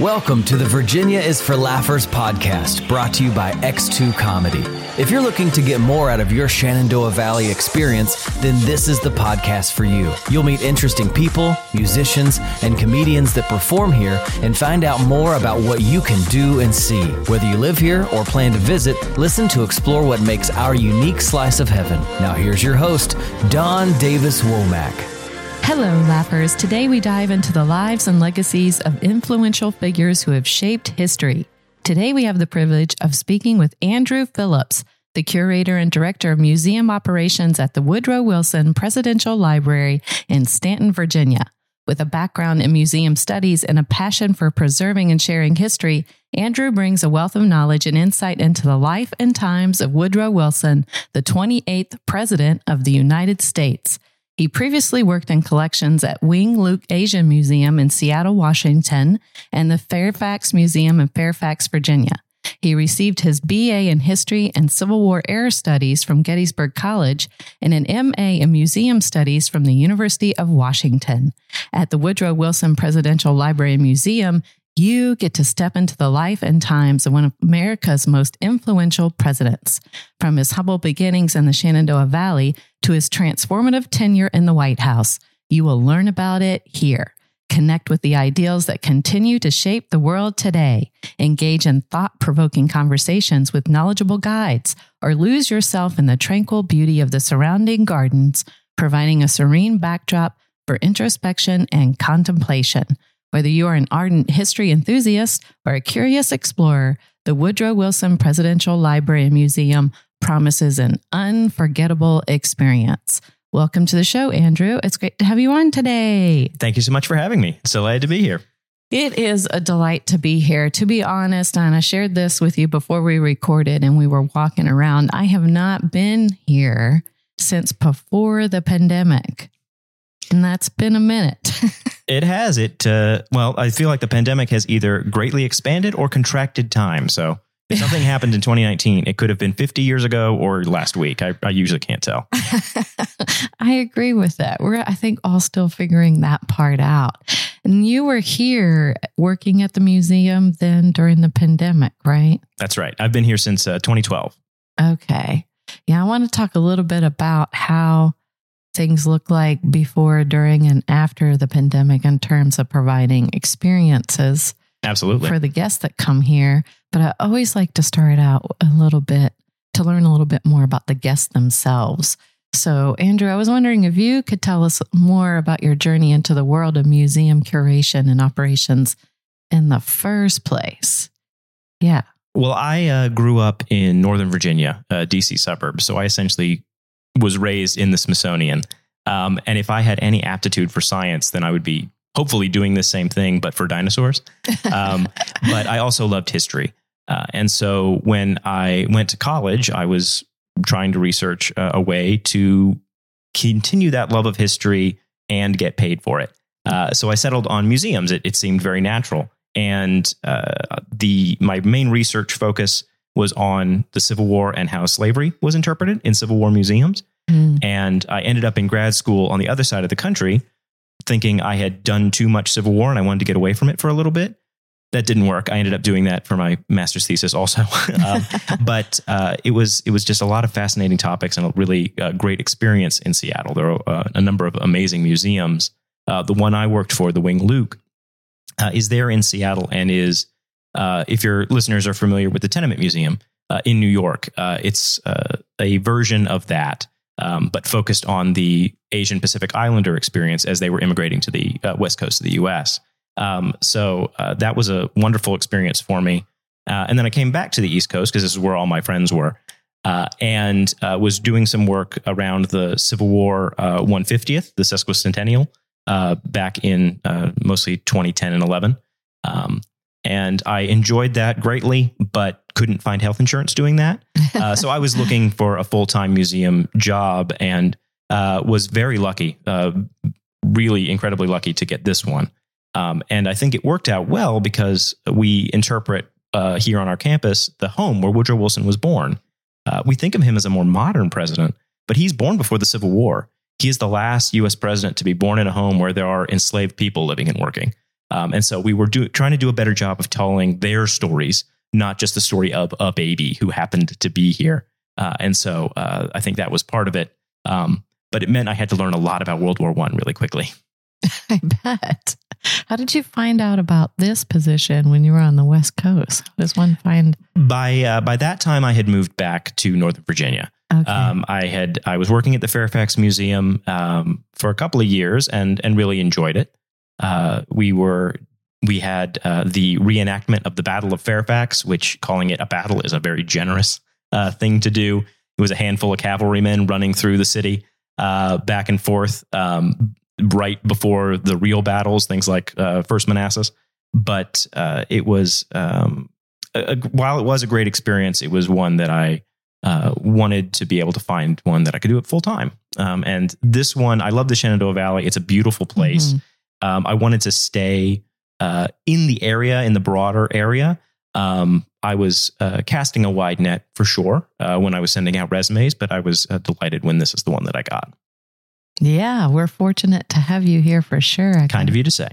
Welcome to the Virginia is for Laughers podcast, brought to you by X2 Comedy. If you're looking to get more out of your Shenandoah Valley experience, then this is the podcast for you. You'll meet interesting people, musicians, and comedians that perform here and find out more about what you can do and see. Whether you live here or plan to visit, listen to explore what makes our unique slice of heaven. Now here's your host, Don Davis Womack. Hello, Laughers. Today we dive into the lives and legacies of influential figures who have shaped history. Today we have the privilege of speaking with Andrew Phillips, the curator and director of museum operations at the Woodrow Wilson Presidential Library in Staunton, Virginia. With a background in museum studies and a passion for preserving and sharing history, Andrew brings a wealth of knowledge and insight into the life and times of Woodrow Wilson, the 28th President of the United States. He previously worked in collections at Wing Luke Asian Museum in Seattle, Washington, and the Fairfax Museum in Fairfax, Virginia. He received his BA in History and Civil War Era Studies from Gettysburg College and an MA in Museum Studies from the University of Washington. At the Woodrow Wilson Presidential Library and Museum, you get to step into the life and times of one of America's most influential presidents. From his humble beginnings in the Shenandoah Valley to his transformative tenure in the White House, you will learn about it here. Connect with the ideals that continue to shape the world today. Engage in thought-provoking conversations with knowledgeable guides, or lose yourself in the tranquil beauty of the surrounding gardens, providing a serene backdrop for introspection and contemplation. Whether you are an ardent history enthusiast or a curious explorer, the Woodrow Wilson Presidential Library and Museum promises an unforgettable experience. Welcome to the show, Andrew. It's great to have you on today. Thank you so much for having me. It's delighted to be here. It is a delight to be here. To be honest, and I shared this with you before we recorded and we were walking around, I have not been here since before the pandemic. And that's been a minute. It has. Well, I feel like the pandemic has either greatly expanded or contracted time. So if something happened in 2019, it could have been 50 years ago or last week. I usually can't tell. I agree with that. We're, I think, all still figuring that part out. And you were here working at the museum then during the pandemic, right? That's right. I've been here since 2012. Okay. Yeah, I want to talk a little bit about how things look like before, during, and after the pandemic in terms of providing experiences. Absolutely. For the guests that come here. But I always like to start out a little bit to learn a little bit more about the guests themselves. So, Andrew, I was wondering if you could tell us more about your journey into the world of museum curation and operations in the first place. Yeah. Well, I grew up in Northern Virginia, DC suburb. So I essentially was raised in the Smithsonian. And if I had any aptitude for science, then I would be hopefully doing the same thing, but for dinosaurs. But I also loved history. And so when I went to college, I was trying to research a way to continue that love of history and get paid for it. So I settled on museums. It seemed very natural. And my main research focus was on the Civil War and how slavery was interpreted in Civil War museums. And I ended up in grad school on the other side of the country thinking I had done too much Civil War and I wanted to get away from it for a little bit. That didn't work. I ended up doing that for my master's thesis also. But it was just a lot of fascinating topics and a really great experience in Seattle. There are a number of amazing museums. The one I worked for, the Wing Luke, is there in Seattle and is, if your listeners are familiar with the Tenement Museum in New York, it's a version of that, but focused on the Asian Pacific Islander experience as they were immigrating to the west coast of the U.S. So that was a wonderful experience for me. And then I came back to the East Coast because this is where all my friends were, and was doing some work around the Civil War 150th, the sesquicentennial, back in mostly 2010 and 11. And I enjoyed that greatly, but couldn't find health insurance doing that. So I was looking for a full-time museum job and was very lucky, really incredibly lucky to get this one. And I think it worked out well because we interpret here on our campus the home where Woodrow Wilson was born. We think of him as a more modern president, but he's born before the Civil War. He is the last U.S. president to be born in a home where there are enslaved people living and working. And so we were trying to do a better job of telling their stories, not just the story of a baby who happened to be here. And so I think that was part of it. But it meant I had to learn a lot about World War I really quickly. I bet. How did you find out about this position when you were on the West Coast? How does one find? By that time, I had moved back to Northern Virginia. Okay. I was working at the Fairfax Museum for a couple of years and really enjoyed it. We had the reenactment of the Battle of Fairfax, which calling it a battle is a very generous thing to do. It was a handful of cavalrymen running through the city back and forth right before the real battles, things like First Manassas. But it was, while it was a great experience, it was one that I wanted to be able to find one that I could do it full time. And this one, I love the Shenandoah Valley. It's a beautiful place. Mm-hmm. I wanted to stay in the area, in the broader area. I was casting a wide net for sure when I was sending out resumes, but I was delighted when this is the one that I got. Yeah, we're fortunate to have you here for sure. Kind of you to say.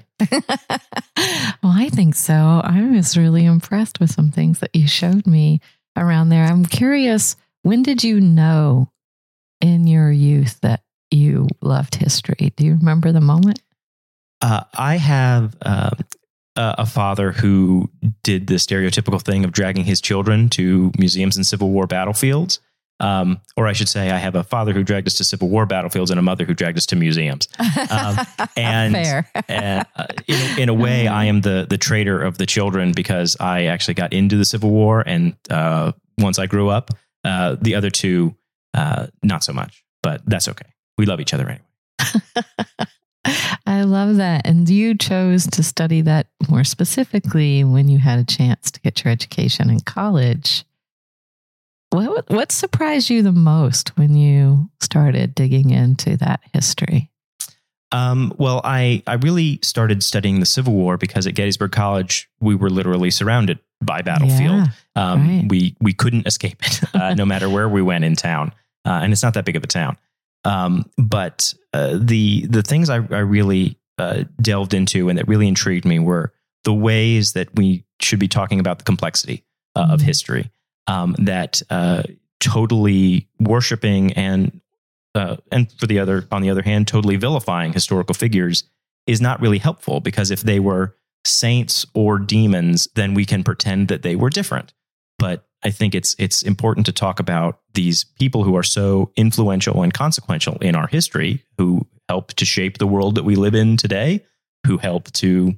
Well, I think so. I was really impressed with some things that you showed me around there. I'm curious, when did you know in your youth that you loved history? Do you remember the moment? I have a father who did the stereotypical thing of dragging his children to museums and Civil War battlefields. Or I should say, I have a father who dragged us to Civil War battlefields and a mother who dragged us to museums. And fair. In a way, I am the traitor of the children because I actually got into the Civil War. And once I grew up, the other two, not so much. But that's okay. We love each other anyway. I love that. And you chose to study that more specifically when you had a chance to get your education in college. What surprised you the most when you started digging into that history? Well, I really started studying the Civil War because at Gettysburg College, we were literally surrounded by battlefield. Yeah, right. We couldn't escape it, no matter where we went in town. And it's not that big of a town. But the things I really delved into and that really intrigued me were the ways that we should be talking about the complexity of history. That totally worshiping and on the other hand, totally vilifying historical figures is not really helpful, because if they were saints or demons, then we can pretend that they were different. But I think it's important to talk about these people who are so influential and consequential in our history, who helped to shape the world that we live in today, who helped to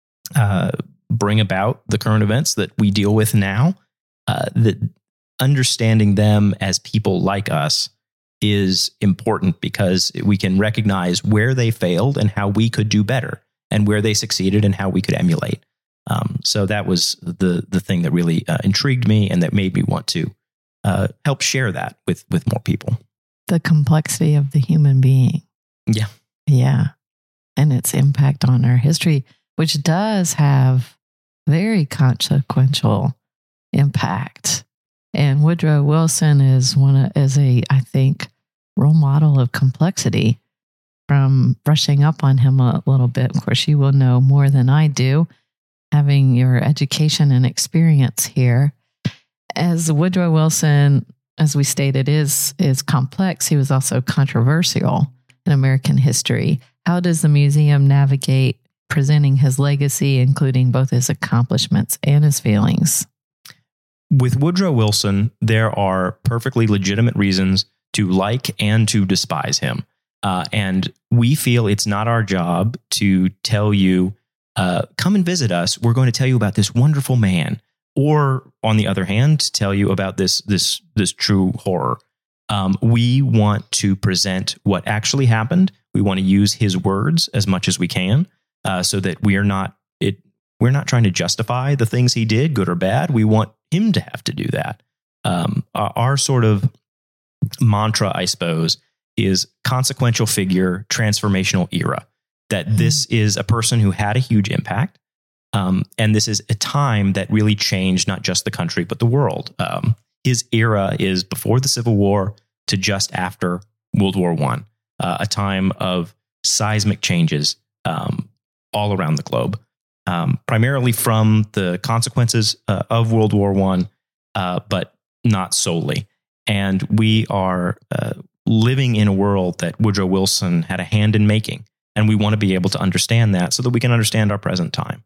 bring about the current events that we deal with now. That understanding them as people like us is important because we can recognize where they failed and how we could do better, and where they succeeded and how we could emulate. So that was the thing that really intrigued me and that made me want to help share that with more people. The complexity of the human being. Yeah. Yeah. And its impact on our history, which does have very consequential impact. And Woodrow Wilson is I think, role model of complexity. From brushing up on him a little bit, of course, you will know more than I do, having your education and experience here. As Woodrow Wilson, as we stated, is complex, he was also controversial in American history. How does the museum navigate presenting his legacy, including both his accomplishments and his feelings? With Woodrow Wilson, there are perfectly legitimate reasons to like and to despise him. And we feel it's not our job to tell you, come and visit us. We're going to tell you about this wonderful man. Or on the other hand, to tell you about this true horror. We want to present what actually happened. We want to use his words as much as we can, so that we're not trying to justify the things he did, good or bad. We want him to have to do that. Our sort of mantra, I suppose, is consequential figure, transformational era. That this is a person who had a huge impact. And this is a time that really changed not just the country, but the world. His era is before the Civil War to just after World War I, a time of seismic changes all around the globe. primarily from the consequences of World War I, but not solely. And we are living in a world that Woodrow Wilson had a hand in making. And we want to be able to understand that so that we can understand our present time.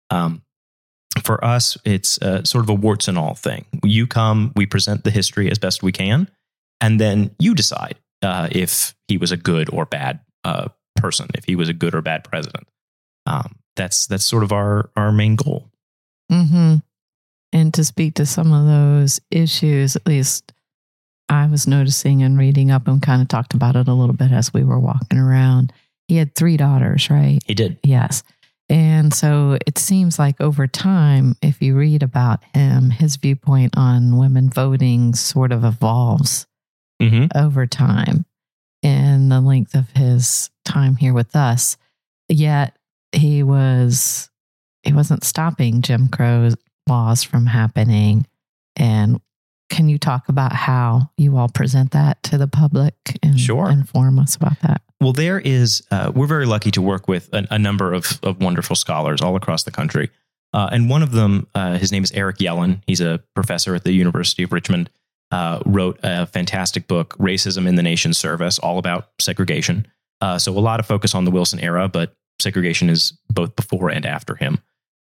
For us, it's sort of a warts and all thing. You come, we present the history as best we can, and then you decide if he was a good or bad person, if he was a good or bad president. That's sort of our main goal. Mm-hmm. And to speak to some of those issues, at least I was noticing and reading up and kind of talked about it a little bit as we were walking around. He had 3 daughters, right? He did. Yes. And so it seems like over time, if you read about him, his viewpoint on women voting sort of evolves over time in the length of his time here with us. Yet he wasn't stopping Jim Crow laws from happening. And can you talk about how you all present that to the public and inform us about that? Well, there is, we're very lucky to work with a number of wonderful scholars all across the country. And one of them, his name is Eric Yellen. He's a professor at the University of Richmond, wrote a fantastic book, Racism in the Nation's Service, all about segregation. So a lot of focus on the Wilson era, but segregation is both before and after him.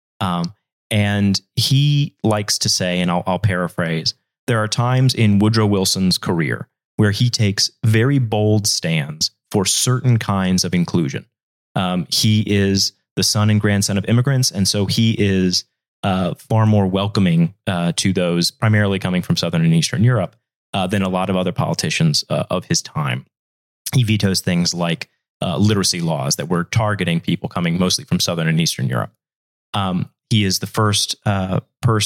And he likes to say, and I'll paraphrase, there are times in Woodrow Wilson's career where he takes very bold stands for certain kinds of inclusion. He is the son and grandson of immigrants, and so he is far more welcoming to those primarily coming from Southern and Eastern Europe than a lot of other politicians of his time. He vetoes things like literacy laws that were targeting people coming mostly from Southern and Eastern Europe. He is the first the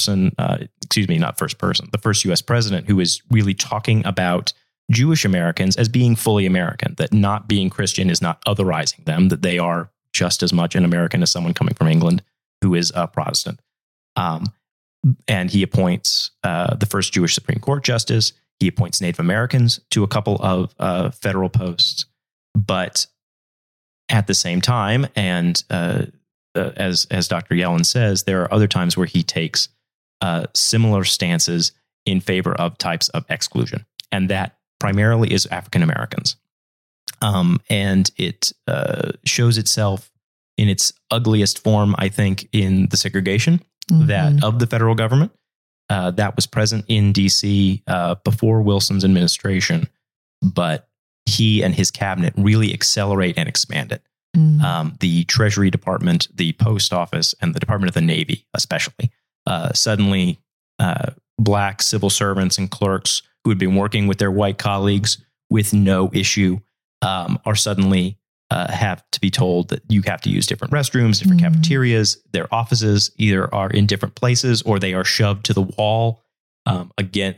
first U.S. president who is really talking about Jewish Americans as being fully American, that not being Christian is not otherizing them, that they are just as much an American as someone coming from England who is a Protestant. And he appoints the first Jewish Supreme Court justice. He appoints Native Americans to a couple of federal posts. But at the same time, and as Dr. Yellen says, there are other times where he takes similar stances in favor of types of exclusion. And that primarily is African Americans. And it shows itself in its ugliest form, I think, in the segregation that of the federal government that was present in D.C. Before Wilson's administration, but he and his cabinet really accelerate and expand it. The Treasury Department, the Post Office, and the Department of the Navy, especially, suddenly Black civil servants and clerks who had been working with their white colleagues with no issue are suddenly have to be told that you have to use different restrooms, different cafeterias. Their offices either are in different places or they are shoved to the wall. There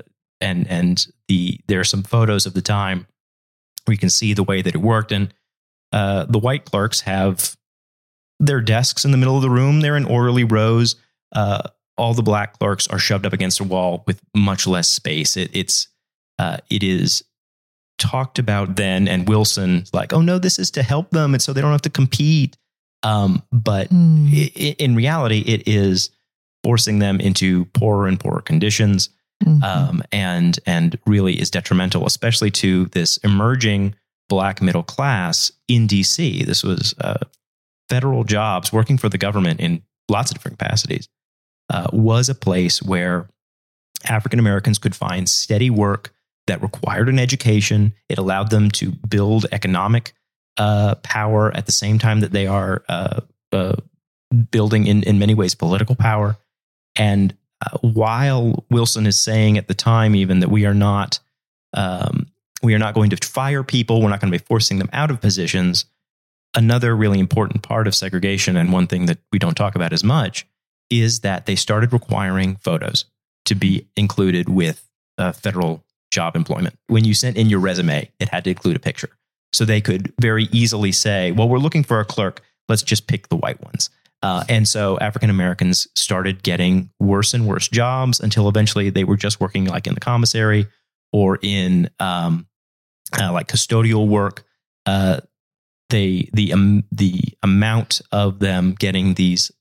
are some photos of the time where you can see the way that it worked. And the white clerks have their desks in the middle of the room. They're in orderly rows. All the Black clerks are shoved up against a wall with much less space. It is talked about then, and Wilson like, oh no, this is to help them, and so they don't have to compete. But in reality, it is forcing them into poorer and poorer conditions, and really is detrimental, especially to this emerging Black middle class in DC. This was federal jobs, working for the government in lots of different capacities, was a place where African Americans could find steady work that required an education. It allowed them to build economic power at the same time that they are building, in many ways, political power. And while Wilson is saying at the time even that we are not going to fire people, we're not going to be forcing them out of positions, another really important part of segregation, and one thing that we don't talk about as much, is that they started requiring photos to be included with federal job employment. When you sent in your resume, it had to include a picture. So they could very easily say, well, we're looking for a clerk. Let's just pick the white ones. And so African Americans started getting worse and worse jobs until eventually they were just working like in the commissary or in like custodial work. The amount of them getting these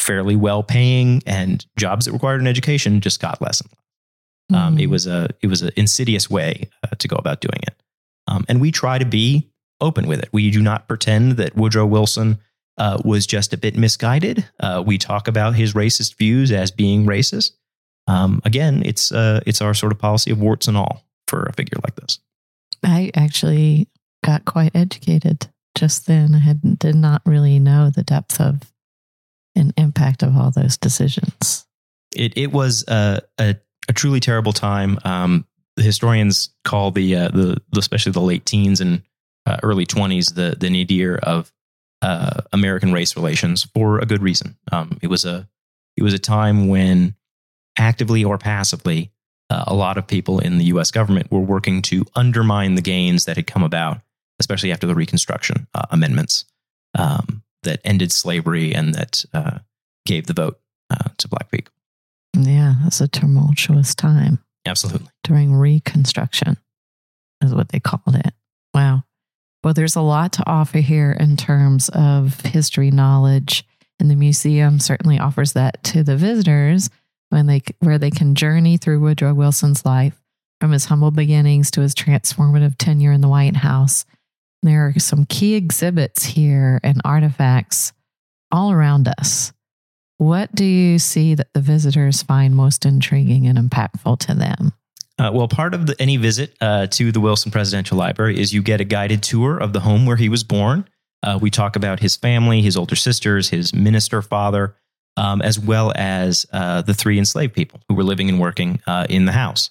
fairly well paying and jobs that required an education just got less and less. It was an insidious way to go about doing it. And we try to be open with it. We do not pretend that Woodrow Wilson was just a bit misguided. We talk about his racist views as being racist. Again, it's our sort of policy of warts and all for a figure like this. I actually got quite educated just then. I did not really know the depth of and impact of all those decisions. It was a truly terrible time. The historians call the especially the late teens and early 20s the nadir of American race relations for a good reason. It was a time when actively or passively a lot of people in the U.S. government were working to undermine the gains that had come about, especially after the Reconstruction amendments that ended slavery and that gave the vote to Black people. Yeah, it's a tumultuous time. Absolutely. During Reconstruction is what they called it. Wow. Well, there's a lot to offer here in terms of history knowledge, and the museum certainly offers that to the visitors where they can journey through Woodrow Wilson's life from his humble beginnings to his transformative tenure in the White House. There are some key exhibits here and artifacts all around us. What do you see that the visitors find most intriguing and impactful to them? Well, part of any visit to the Wilson Presidential Library is you get a guided tour of the home where he was born. We talk about his family, his older sisters, his minister father, as well as the 3 enslaved people who were living and working in the house.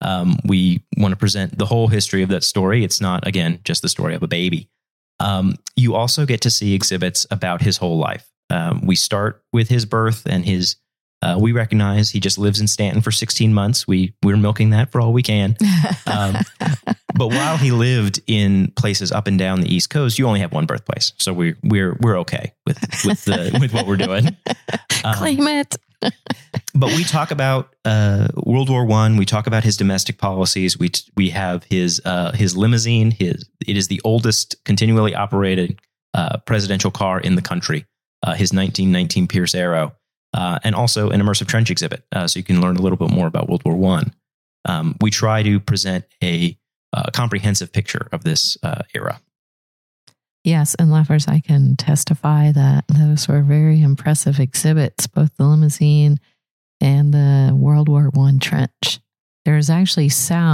We want to present the whole history of that story. It's not, again, just the story of a baby. You also get to see exhibits about his whole life. We start with his birth and we recognize he just lives in Stanton for 16 months. We're milking that for all we can. But while he lived in places up and down the East Coast, you only have one birthplace. So we're okay with what we're doing. Claim it. But we talk about World War I. We talk about his domestic policies. We have his limousine. It is the oldest continually operated presidential car in the country. His 1919 Pierce Arrow, and also an immersive trench exhibit, so you can learn a little bit more about World War I. We try to present a comprehensive picture of this era. Yes, and Leffers, I can testify that those were very impressive exhibits, both the limousine and the World War I trench. There's actually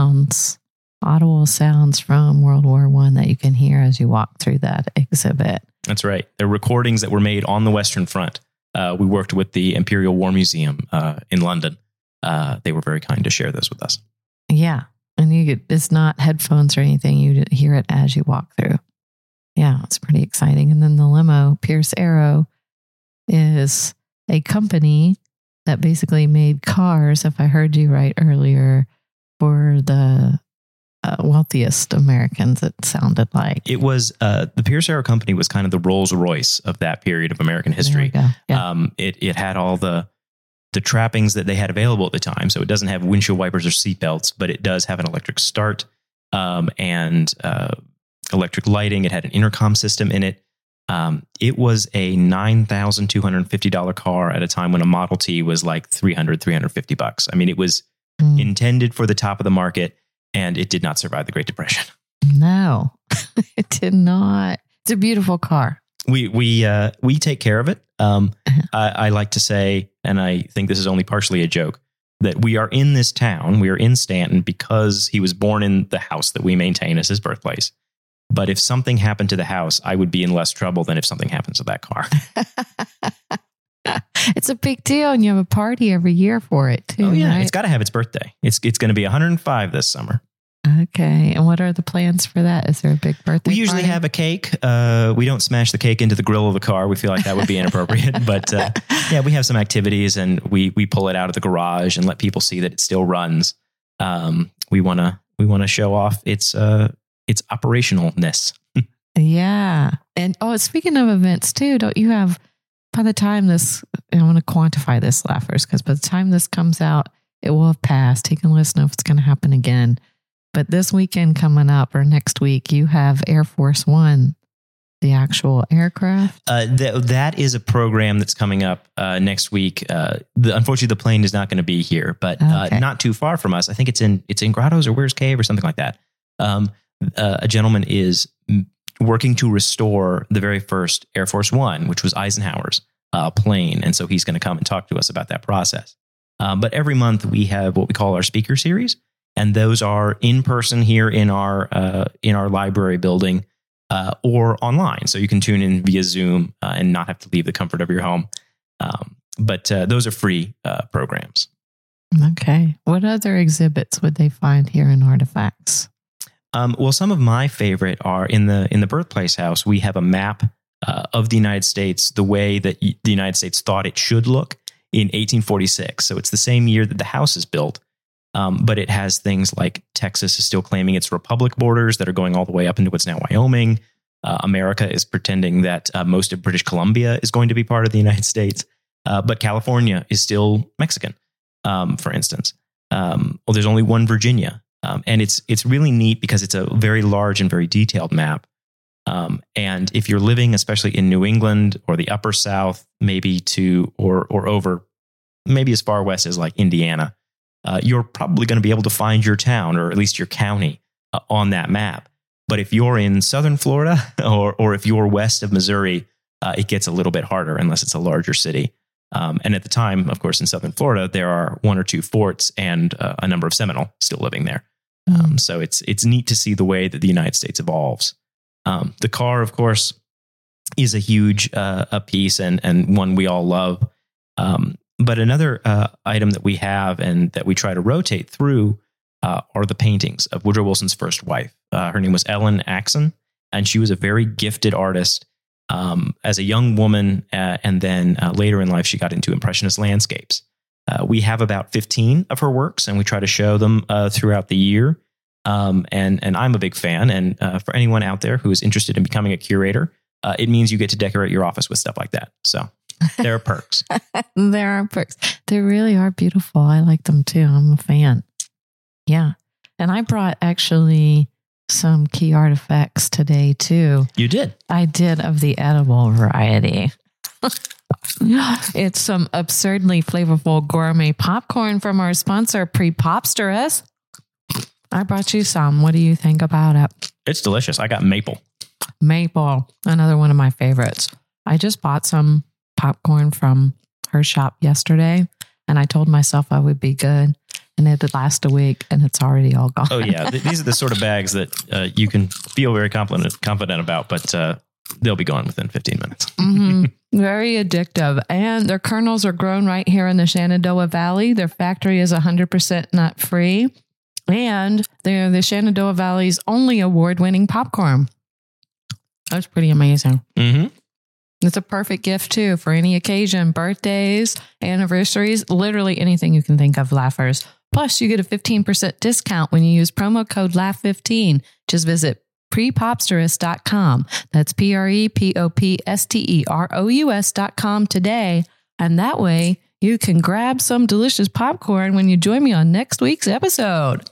audible sounds from World War I that you can hear as you walk through that exhibit. That's right. They're recordings that were made on the Western Front. We worked with the Imperial War Museum in London. They were very kind to share those with us. Yeah. And it's not headphones or anything. You hear it as you walk through. Yeah, it's pretty exciting. And then the limo, Pierce Arrow, is a company that basically made cars, if I heard you right earlier, for the wealthiest Americans, it sounded like. It was, the Pierce Arrow Company was kind of the Rolls Royce of that period of American history. Yeah. It had all the trappings that they had available at the time. So it doesn't have windshield wipers or seatbelts, but it does have an electric start and electric lighting. It had an intercom system in it. It was a $9,250 car at a time when a Model T was like $350. I mean, it was intended for the top of the market, and it did not survive the Great Depression. No, it did not. It's a beautiful car. We take care of it. I like to say, and I think this is only partially a joke, that we are in this town, we are in Stanton because he was born in the house that we maintain as his birthplace. But if something happened to the house, I would be in less trouble than if something happens to that car. It's a big deal, and you have a party every year for it, too. Oh, yeah. Right? It's got to have its birthday. It's going to be 105 this summer. Okay. And what are the plans for that? Is there a big birthday We usually party? have a cake. We don't smash the cake into the grill of the car. We feel like that would be inappropriate. But yeah, we have some activities, and we pull it out of the garage and let people see that it still runs. We want to show off its operationalness. Yeah. And speaking of events too, don't you have, by the time this, I want to quantify this, Laughers, because by the time this comes out, it will have passed. He can let us know if it's going to happen again. But this weekend coming up, or next week, you have Air Force One the actual aircraft? That is a program that's coming up next week. Unfortunately, the plane is not going to be here, but not too far from us. I think it's in Grottoes or Where's Cave or something like that. A gentleman is working to restore the very first Air Force One, which was Eisenhower's plane. And so he's going to come and talk to us about that process. But every month we have what we call our speaker series. And those are in person here in our library building or online. So you can tune in via Zoom and not have to leave the comfort of your home. But those are free programs. Okay. What other exhibits would they find here in Artifacts? Well, some of my favorite are in the Birthplace House. We have a map of the United States the way that the United States thought it should look in 1846. So it's the same year that the house is built. But it has things like Texas is still claiming its republic borders that are going all the way up into what's now Wyoming. America is pretending that most of British Columbia is going to be part of the United States. But California is still Mexican, for instance. Well, there's only one Virginia. And it's really neat because it's a very large and very detailed map. And if you're living, especially in New England or the Upper South, maybe or over, maybe as far west as like Indiana, you're probably going to be able to find your town or at least your county on that map. But if you're in southern Florida or if you're west of Missouri, it gets a little bit harder unless it's a larger city. And at the time, of course, in southern Florida, there are one or two forts and a number of Seminole still living there. So it's neat to see the way that the United States evolves. The car, of course, is a huge a piece and one we all love. But another item that we have and that we try to rotate through are the paintings of Woodrow Wilson's first wife. Her name was Ellen Axon, and she was a very gifted artist as a young woman. And then later in life, she got into Impressionist landscapes. We have about 15 of her works, and we try to show them throughout the year. And I'm a big fan. And for anyone out there who is interested in becoming a curator, it means you get to decorate your office with stuff like that. So there are perks. There are perks. They really are beautiful. I like them too. I'm a fan. Yeah. And I brought actually some key artifacts today too. You did? I did, of the edible variety. It's some absurdly flavorful gourmet popcorn from our sponsor, Prepopsterous. I brought you some. What do you think about it? It's delicious. I got maple. Maple, another one of my favorites. I just bought some popcorn from her shop yesterday, and I told myself I would be good, and it would last a week, and it's already all gone. Oh yeah, these are the sort of bags that you can feel very confident about, but they'll be gone within 15 minutes. Mm-hmm. Very addictive, and their kernels are grown right here in the Shenandoah Valley. Their factory is 100% nut free, and they're the Shenandoah Valley's only award-winning popcorn. That's pretty amazing. Mm-hmm. It's a perfect gift, too, for any occasion, birthdays, anniversaries, literally anything you can think of, Laughers. Plus, you get a 15% discount when you use promo code LAUGH15. Just visit prepopsterous.com. That's prepopsterous.com today. And that way, you can grab some delicious popcorn when you join me on next week's episode.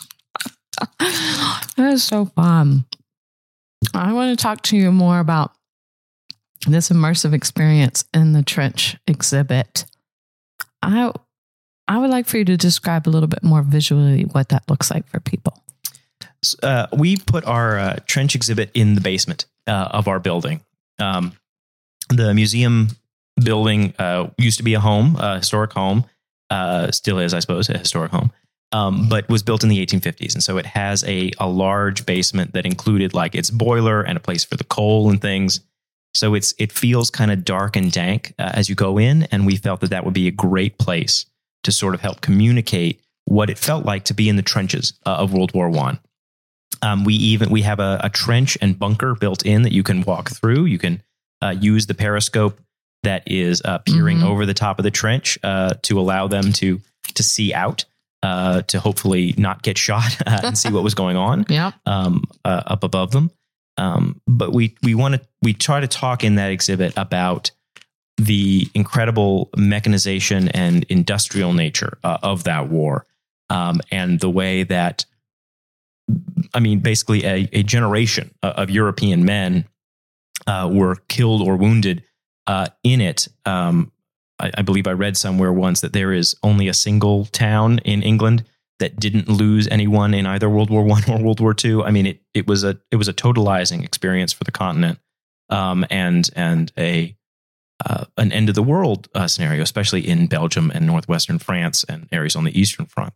That is so fun. I want to talk to you more about this immersive experience in the Trench exhibit. I would like for you to describe a little bit more visually what that looks like for people. We put our Trench exhibit in the basement of our building. The museum building used to be a home, a historic home, still is, I suppose, a historic home, but was built in the 1850s. And so it has a large basement that included like its boiler and a place for the coal and things. So it feels kind of dark and dank as you go in. And we felt that would be a great place to sort of help communicate what it felt like to be in the trenches of World War I. We have a trench and bunker built in that you can walk through. You can use the periscope that is peering over the top of the trench to allow them to see out, to hopefully not get shot and see what was going on up above them. But we try to talk in that exhibit about the incredible mechanization and industrial nature of that war, and the way that, I mean, basically a generation of European men were killed or wounded in it. I believe I read somewhere once that there is only a single town in England that didn't lose anyone in either World War I or World War II. I mean, it was a totalizing experience for the continent, and an end of the world scenario, especially in Belgium and northwestern France and areas on the Eastern Front.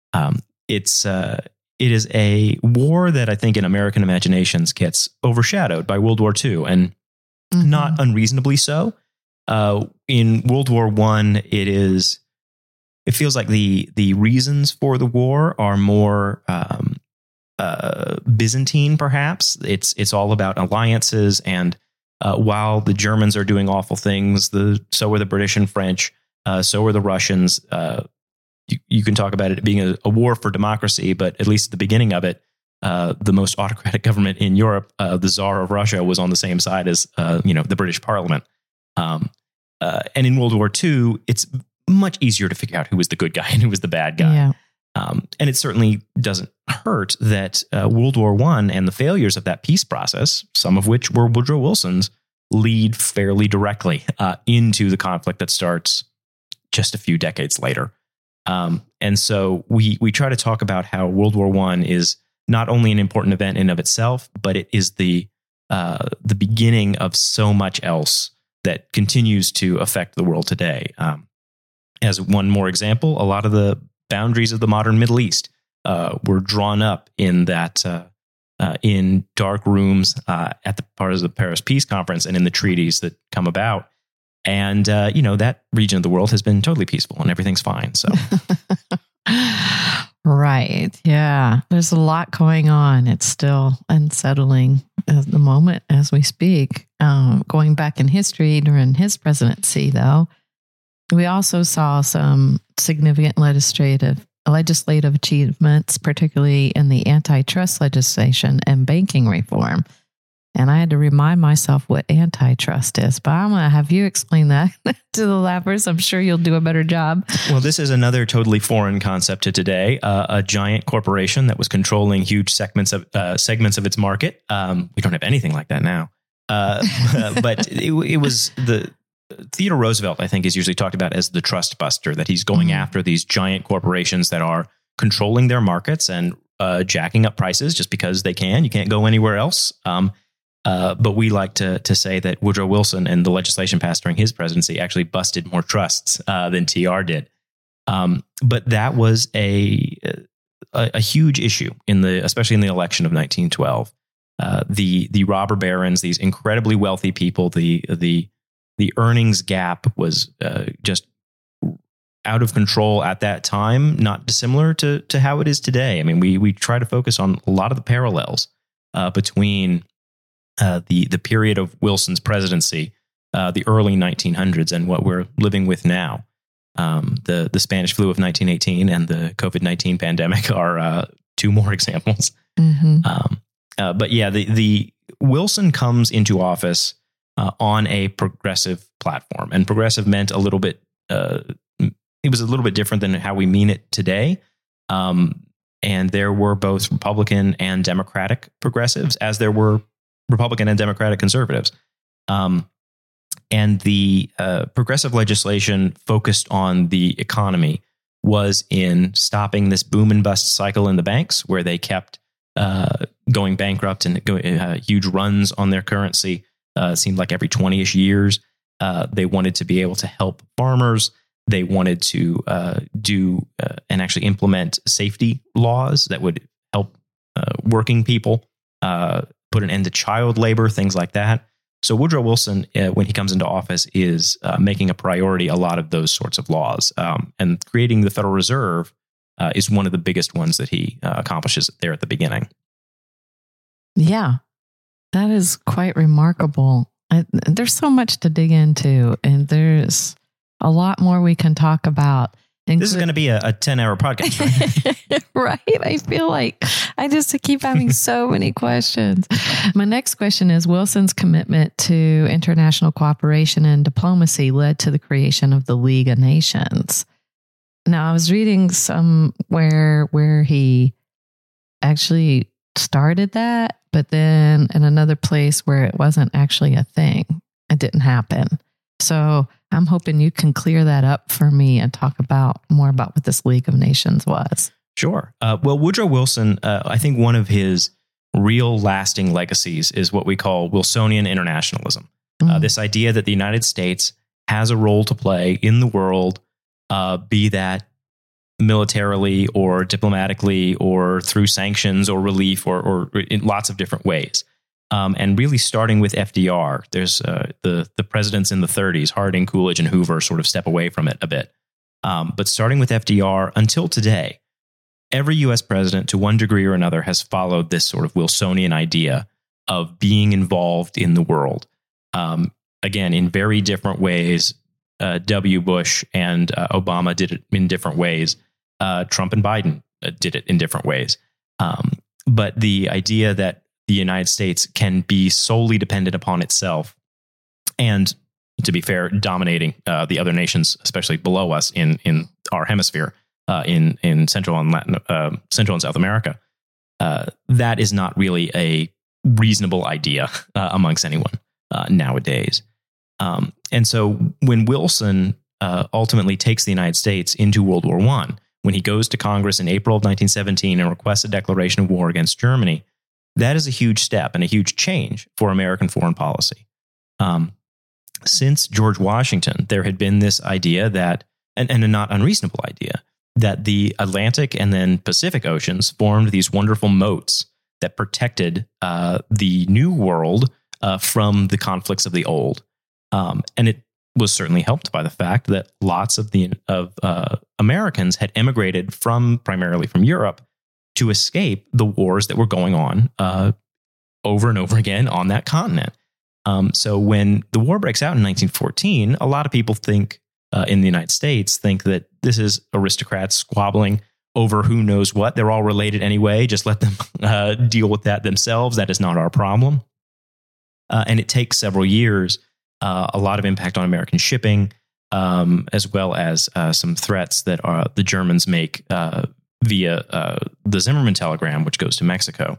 It is a war that I think in American imaginations gets overshadowed by World War II, and not unreasonably so. In World War I, it feels like the reasons for the war are more Byzantine, perhaps. It's all about alliances, and while the Germans are doing awful things, so are the British and French, so are the Russians. You can talk about it being a war for democracy, but at least at the beginning of it, the most autocratic government in Europe, the Tsar of Russia, was on the same side as the British Parliament. And in World War II, it's much easier to figure out who was the good guy and who was the bad guy. Yeah. And it certainly doesn't hurt that World War I and the failures of that peace process, some of which were Woodrow Wilson's, lead fairly directly into the conflict that starts just a few decades later. And so we try to talk about how World War I is not only an important event in and of itself, but it is the beginning of so much else that continues to affect the world today. As one more example, a lot of the boundaries of the modern Middle East were drawn up in that in dark rooms at the part of the Paris Peace Conference and in the treaties that come about. And that region of the world has been totally peaceful and everything's fine. So, right, yeah, there's a lot going on. It's still unsettling at the moment as we speak. Going back in history during his presidency, though, we also saw some significant legislative achievements, particularly in the antitrust legislation and banking reform. And I had to remind myself what antitrust is. But I'm going to have you explain that to the laughers. I'm sure you'll do a better job. Well, this is another totally foreign concept to today. A giant corporation that was controlling huge segments of its market. We don't have anything like that now. But it was Theodore Roosevelt, I think, is usually talked about as the trust buster, that he's going after these giant corporations that are controlling their markets and jacking up prices just because they can. You can't go anywhere else. But we like to say that Woodrow Wilson and the legislation passed during his presidency actually busted more trusts than TR did. But that was a huge issue especially in the election of 1912. The robber barons, these incredibly wealthy people, the earnings gap was just out of control at that time, not dissimilar to how it is today. I mean, we try to focus on a lot of the parallels between the period of Wilson's presidency, the early 1900s, and what we're living with now. The Spanish flu of 1918 and the COVID-19 pandemic are two more examples. But yeah, the Wilson comes into office on a progressive platform, and progressive meant it was a little bit different than how we mean it today. And there were both Republican and Democratic progressives, as there were Republican and Democratic conservatives. And the progressive legislation focused on the economy was in stopping this boom and bust cycle in the banks, where they kept going bankrupt and huge runs on their currency. It seemed like every 20-ish years. They wanted to be able to help farmers. They wanted to do and actually implement safety laws that would help working people, put an end to child labor, things like that. So Woodrow Wilson, when he comes into office, is making a priority a lot of those sorts of laws. And creating the Federal Reserve is one of the biggest ones that he accomplishes there at the beginning. Yeah, that is quite remarkable. There's so much to dig into, and there's a lot more we can talk about. This is going to be a 10-hour podcast, right? Right. I feel like I just keep having so many questions. My next question is, Wilson's commitment to international cooperation and diplomacy led to the creation of the League of Nations. Now, I was reading somewhere where he actually started that, but then in another place where it wasn't actually a thing, it didn't happen. So I'm hoping you can clear that up for me and talk more about what this League of Nations was. Sure. Well, Woodrow Wilson, I think one of his real lasting legacies is what we call Wilsonian internationalism. This idea that the United States has a role to play in the world, be that militarily or diplomatically or through sanctions or relief or in lots of different ways. And really starting with FDR, there's the presidents in the 30s, Harding, Coolidge, and Hoover sort of step away from it a bit. But starting with FDR until today, every U.S. president to one degree or another has followed this sort of Wilsonian idea of being involved in the world. Again, in very different ways. W. Bush and Obama did it in different ways. Trump and Biden did it in different ways. But the idea that the United States can be solely dependent upon itself and, to be fair, dominating the other nations, especially below us in our hemisphere, in Central and South America, that is not really a reasonable idea amongst anyone nowadays. And so when Wilson ultimately takes the United States into World War I, when he goes to Congress in April of 1917 and requests a declaration of war against Germany, that is a huge step and a huge change for American foreign policy. Since George Washington, there had been this idea that, and a not unreasonable idea, that the Atlantic and then Pacific Oceans formed these wonderful moats that protected the New World from the conflicts of the Old. And it was certainly helped by the fact that lots of Americans had emigrated primarily from Europe to escape the wars that were going on over and over again on that continent. So when the war breaks out in 1914, a lot of people in the United States think that this is aristocrats squabbling over who knows what. They're all related anyway. Just let them deal with that themselves. That is not our problem. And it takes several years. A lot of impact on American shipping, as well as some threats that the Germans make via the Zimmerman telegram, which goes to Mexico,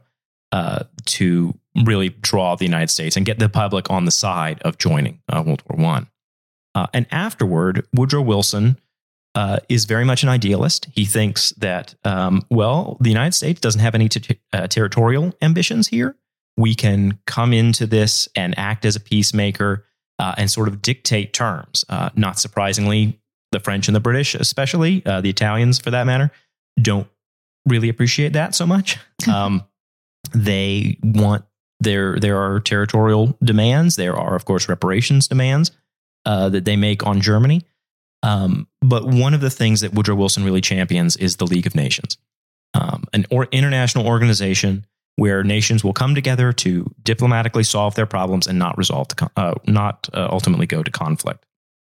to really draw the United States and get the public on the side of joining World War I. And afterward, Woodrow Wilson is very much an idealist. He thinks that, the United States doesn't have any territorial ambitions here. We can come into this and act as a peacemaker and sort of dictate terms. Not surprisingly, the French and the British, especially the Italians for that matter, don't really appreciate that so much. They want there are territorial demands. There are, of course, reparations demands that they make on Germany. But one of the things that Woodrow Wilson really champions is the League of Nations, an international organization where nations will come together to diplomatically solve their problems and not ultimately go to conflict.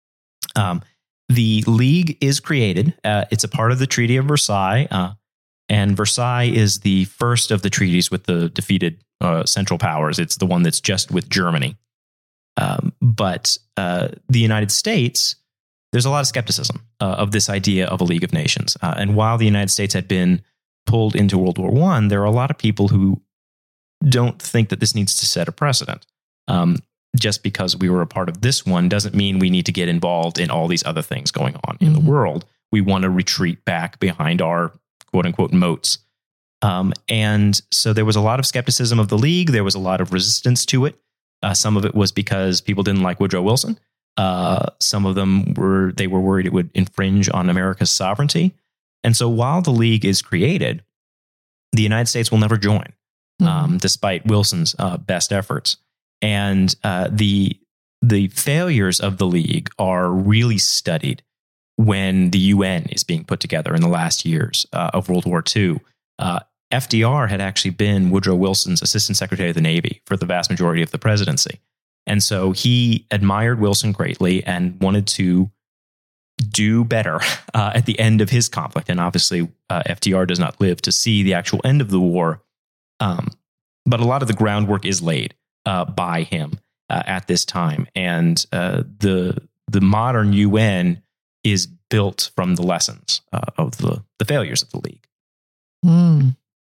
The League is created. It's a part of the Treaty of Versailles, and Versailles is the first of the treaties with the defeated Central Powers. It's the one that's just with Germany. But the United States, there's a lot of skepticism of this idea of a League of Nations. And while the United States had been pulled into World War I, there are a lot of people who don't think that this needs to set a precedent. Just because we were a part of this one doesn't mean we need to get involved in all these other things going on in the world. We want to retreat back behind our quote unquote moats. And so there was a lot of skepticism of the League. There was a lot of resistance to it. Some of it was because people didn't like Woodrow Wilson. Some of them were worried it would infringe on America's sovereignty. And so while the League is created, the United States will never join, despite Wilson's best efforts. And the failures of the League are really studied when the UN is being put together in the last years of World War II. FDR had actually been Woodrow Wilson's Assistant Secretary of the Navy for the vast majority of the presidency. And so he admired Wilson greatly and wanted to do better at the end of his conflict. And obviously, FDR does not live to see the actual end of the war. But a lot of the groundwork is laid by him at this time. And the modern UN is built from the lessons of the failures of the League.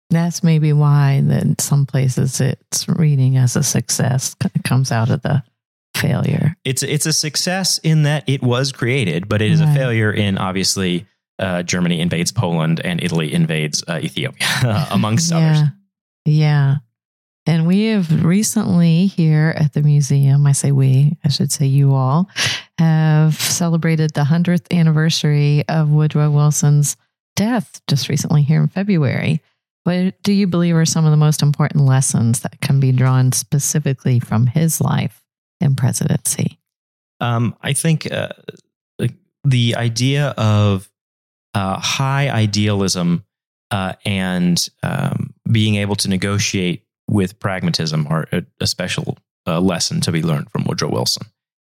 That's maybe why that some places it's reading as a success. It comes out of the failure. It's a success in that it was created, but it is a failure in obviously Germany invades Poland and Italy invades Ethiopia, amongst others. Yeah. And we have recently here at the museum, I should say you all, have celebrated the 100th anniversary of Woodrow Wilson's death just recently here in February. What do you believe are some of the most important lessons that can be drawn specifically from his life and presidency? I think the idea of high idealism and being able to negotiate with pragmatism are a special lesson to be learned from Woodrow Wilson.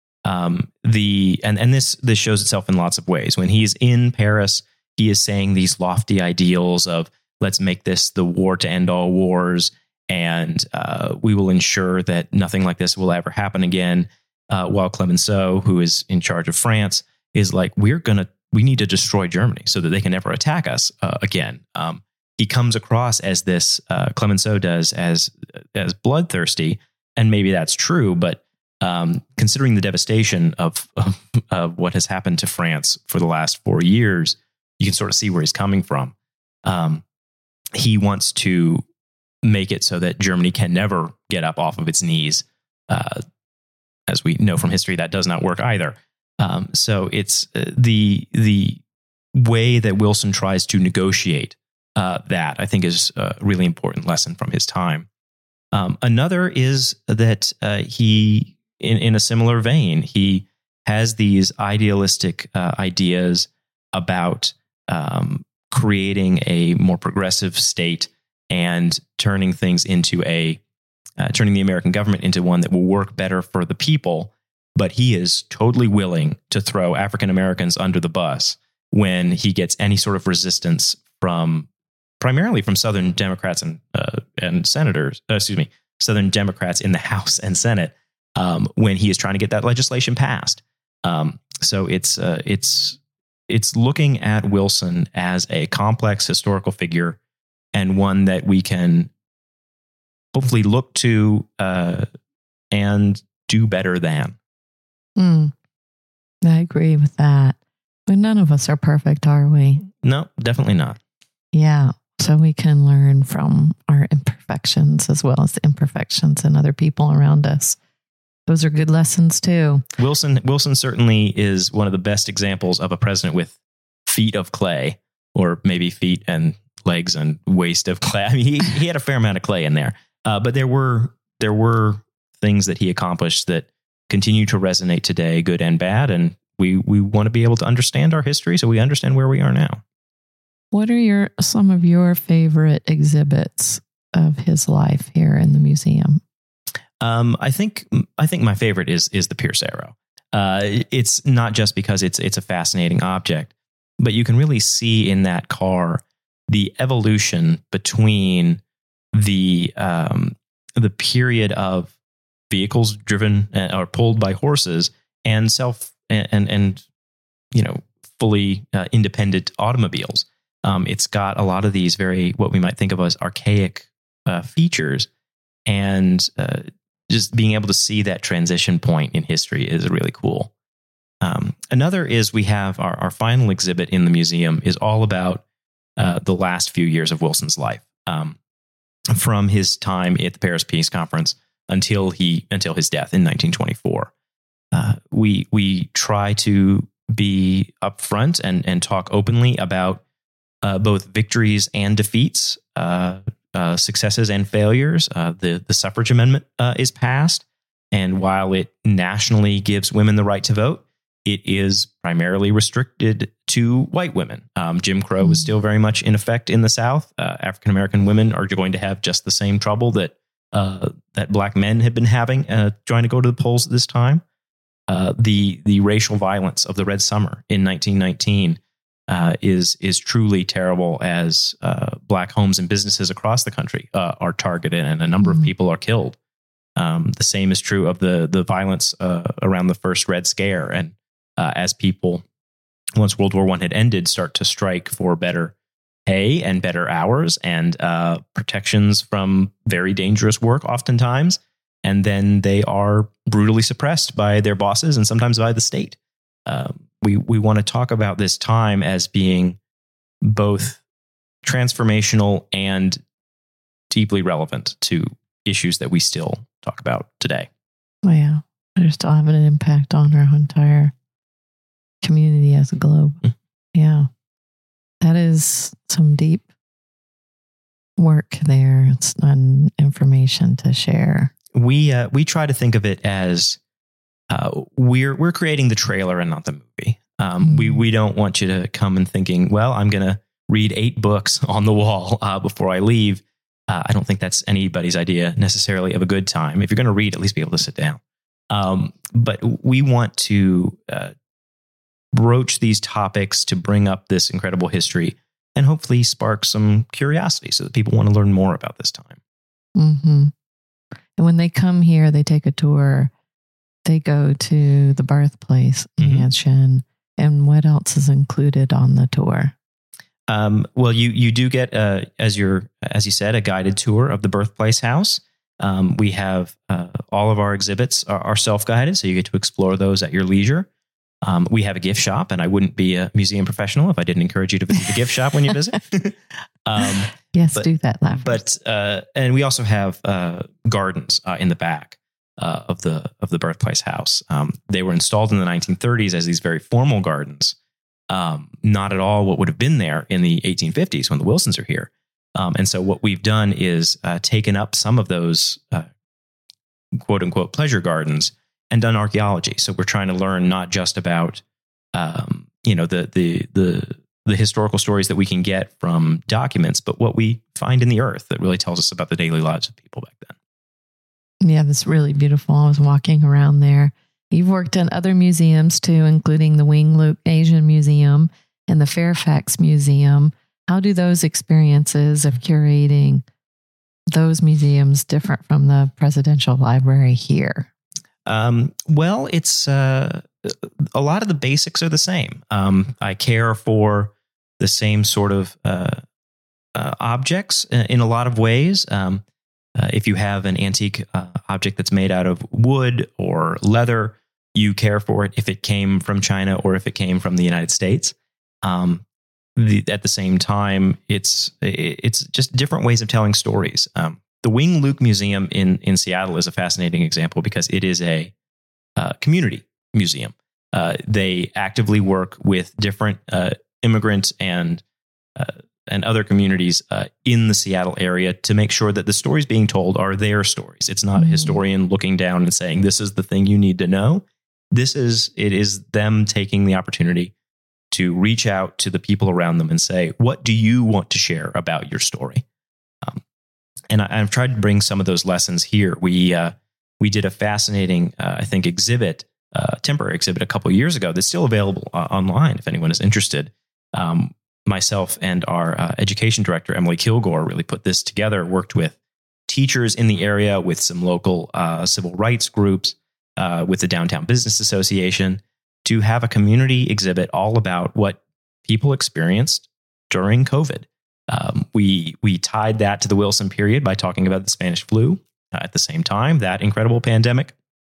This shows itself in lots of ways. When he's in Paris, he is saying these lofty ideals of let's make this the war to end all wars, and we will ensure that nothing like this will ever happen again. While Clemenceau, who is in charge of France, is like, we need to destroy Germany so that they can never attack us again. He comes across as this, Clemenceau does, as bloodthirsty, and maybe that's true, but considering the devastation of what has happened to France for the last 4 years, you can sort of see where he's coming from. He wants to make it so that Germany can never get up off of its knees. As we know from history, that does not work either. So it's the way that Wilson tries to negotiate that, I think, is a really important lesson from his time. Another is that he, in a similar vein, he has these idealistic ideas about creating a more progressive state and turning things into turning the American government into one that will work better for the people. But he is totally willing to throw African Americans under the bus when he gets any sort of resistance primarily from Southern Democrats and senators. Southern Democrats in the House and Senate when he is trying to get that legislation passed. So it's looking at Wilson as a complex historical figure and one that we can hopefully look to and do better than. I agree with that. But none of us are perfect, are we? No, definitely not. Yeah. So we can learn from our imperfections as well as the imperfections in other people around us. Those are good lessons too. Wilson certainly is one of the best examples of a president with feet of clay, or maybe feet and legs and waist of clay. I mean, he had a fair amount of clay in there. But there were things that he accomplished that continue to resonate today, good and bad. And we want to be able to understand our history so we understand where we are now. What are some of your favorite exhibits of his life here in the museum? I think my favorite is the Pierce Arrow. It's not just because it's a fascinating object, but you can really see in that car the evolution between the period of vehicles driven or pulled by horses and fully independent automobiles. It's got a lot of these what we might think of as archaic features, and just being able to see that transition point in history is really cool. Another is we have our final exhibit in the museum is all about the last few years of Wilson's life, from his time at the Paris Peace Conference until his death in 1924. We try to be upfront and talk openly about both victories and defeats, successes and failures. The suffrage amendment is passed, and while it nationally gives women the right to vote, it is primarily restricted to white women. Jim Crow is still very much in effect in the South. African American women are going to have just the same trouble that black men had been having trying to go to the polls at this time. The racial violence of the Red Summer in 1919 is truly terrible, as black homes and businesses across the country are targeted and a number of people are killed. The same is true of the violence around the first Red Scare, and as people, once World War I had ended, start to strike for better pay and better hours and protections from very dangerous work oftentimes. And then they are brutally suppressed by their bosses and sometimes by the state. We want to talk about this time as being both transformational and deeply relevant to issues that we still talk about today. Oh, yeah. They're still having an impact on our entire community as a globe. Mm. Yeah. That is some deep work there. It's not information to share. We try to think of it as we're creating the trailer and not the movie. We don't want you to come and thinking, well, I'm going to read 8 books on the wall before I leave. I don't think that's anybody's idea necessarily of a good time. If you're going to read, at least be able to sit down. But we want to broach these topics to bring up this incredible history and hopefully spark some curiosity so that people want to learn more about this time. Mm-hmm. And when they come here, they take a tour. They go to the birthplace mansion. And what else is included on the tour? Well, you do get, as you said, a guided tour of the birthplace house. We have all of our exhibits are self-guided, so you get to explore those at your leisure. We have a gift shop, and I wouldn't be a museum professional if I didn't encourage you to visit the gift shop when you visit. Yes, do that, Lafers. But and we also have gardens in the back of the birthplace house. They were installed in the 1930s as these very formal gardens. Not at all what would have been there in the 1850s when the Wilsons are here. And so what we've done is taken up some of those quote unquote pleasure gardens and done archaeology. So we're trying to learn not just about the historical stories that we can get from documents, but what we find in the earth that really tells us about the daily lives of people back then. Yeah, that's really beautiful. I was walking around there. You've worked in other museums too, including the Wing Luke Asian Museum and the Fairfax Museum. How do those experiences of curating those museums differ from the Presidential Library here? Well, it's a lot of the basics are the same. I care for the same sort of objects in a lot of ways. If you have an antique object that's made out of wood or leather, you care for it if it came from China or if it came from the United States. At the same time, it's just different ways of telling stories. The Wing Luke Museum in Seattle is a fascinating example because it is a community museum. They actively work with different immigrant and other communities in the Seattle area to make sure that the stories being told are their stories. It's not a historian looking down and saying, this is the thing you need to know. It is them taking the opportunity to reach out to the people around them and say, what do you want to share about your story? And I've tried to bring some of those lessons here. We did a fascinating, I think, temporary exhibit a couple of years ago that's still available online if anyone is interested. Myself and our education director, Emily Kilgore, really put this together, worked with teachers in the area, with some local civil rights groups, with the Downtown Business Association, to have a community exhibit all about what people experienced during COVID. We tied that to the Wilson period by talking about the Spanish flu at the same time, that incredible pandemic.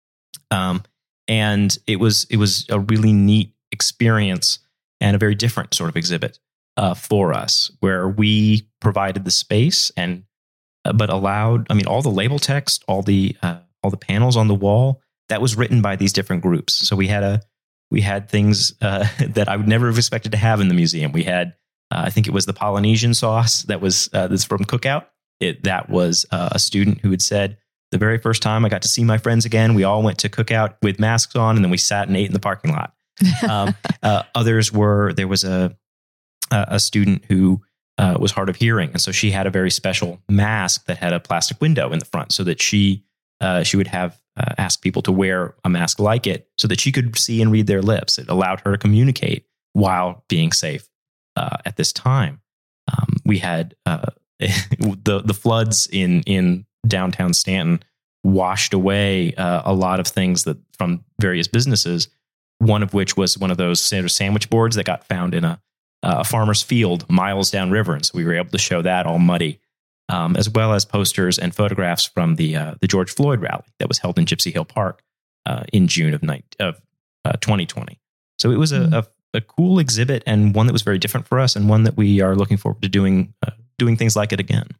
And it was a really neat experience and a very different sort of exhibit for us, where we provided the space but allowed, all the label text, all the panels on the wall, that was written by these different groups. So we had things that I would never have expected to have in the museum. We had, I think it was the Polynesian sauce that's from Cookout. That was a student who had said, the very first time I got to see my friends again, we all went to Cookout with masks on, and then we sat and ate in the parking lot. Others there was a student who was hard of hearing, and so she had a very special mask that had a plastic window in the front, so that she would have ask people to wear a mask like it, so that she could see and read their lips. It allowed her to communicate while being safe at this time. We had the floods in downtown Stanton washed away a lot of things that from various businesses. One of which was one of those sandwich boards that got found in a a farmer's field miles downriver. And so we were able to show that all muddy, as well as posters and photographs from the George Floyd rally that was held in Gypsy Hill Park in June of 2020. So it was a cool exhibit, and one that was very different for us, and one that we are looking forward to doing things like it again.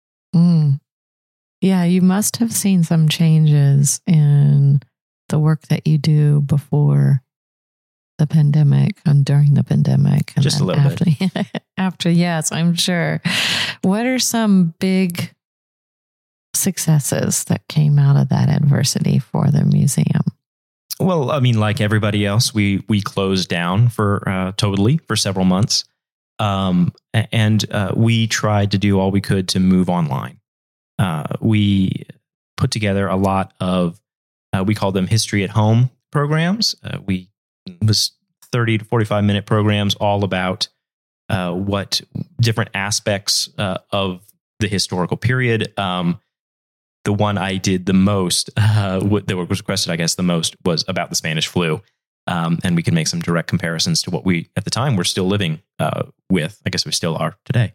Yeah, you must have seen some changes in the work that you do before the pandemic and during the pandemic. And just a little bit. After, yes, I'm sure. What are some big successes that came out of that adversity for the museum? Well, I mean, like everybody else, we closed down for totally for several months. And we tried to do all we could to move online. We put together a lot of, we call them History at Home programs. It was 30 to 45 minute programs all about what different aspects of the historical period. The one I did the most, that was requested, I guess, the most was about the Spanish flu. And we can make some direct comparisons to what we, at the time, were still living with. I guess we still are today.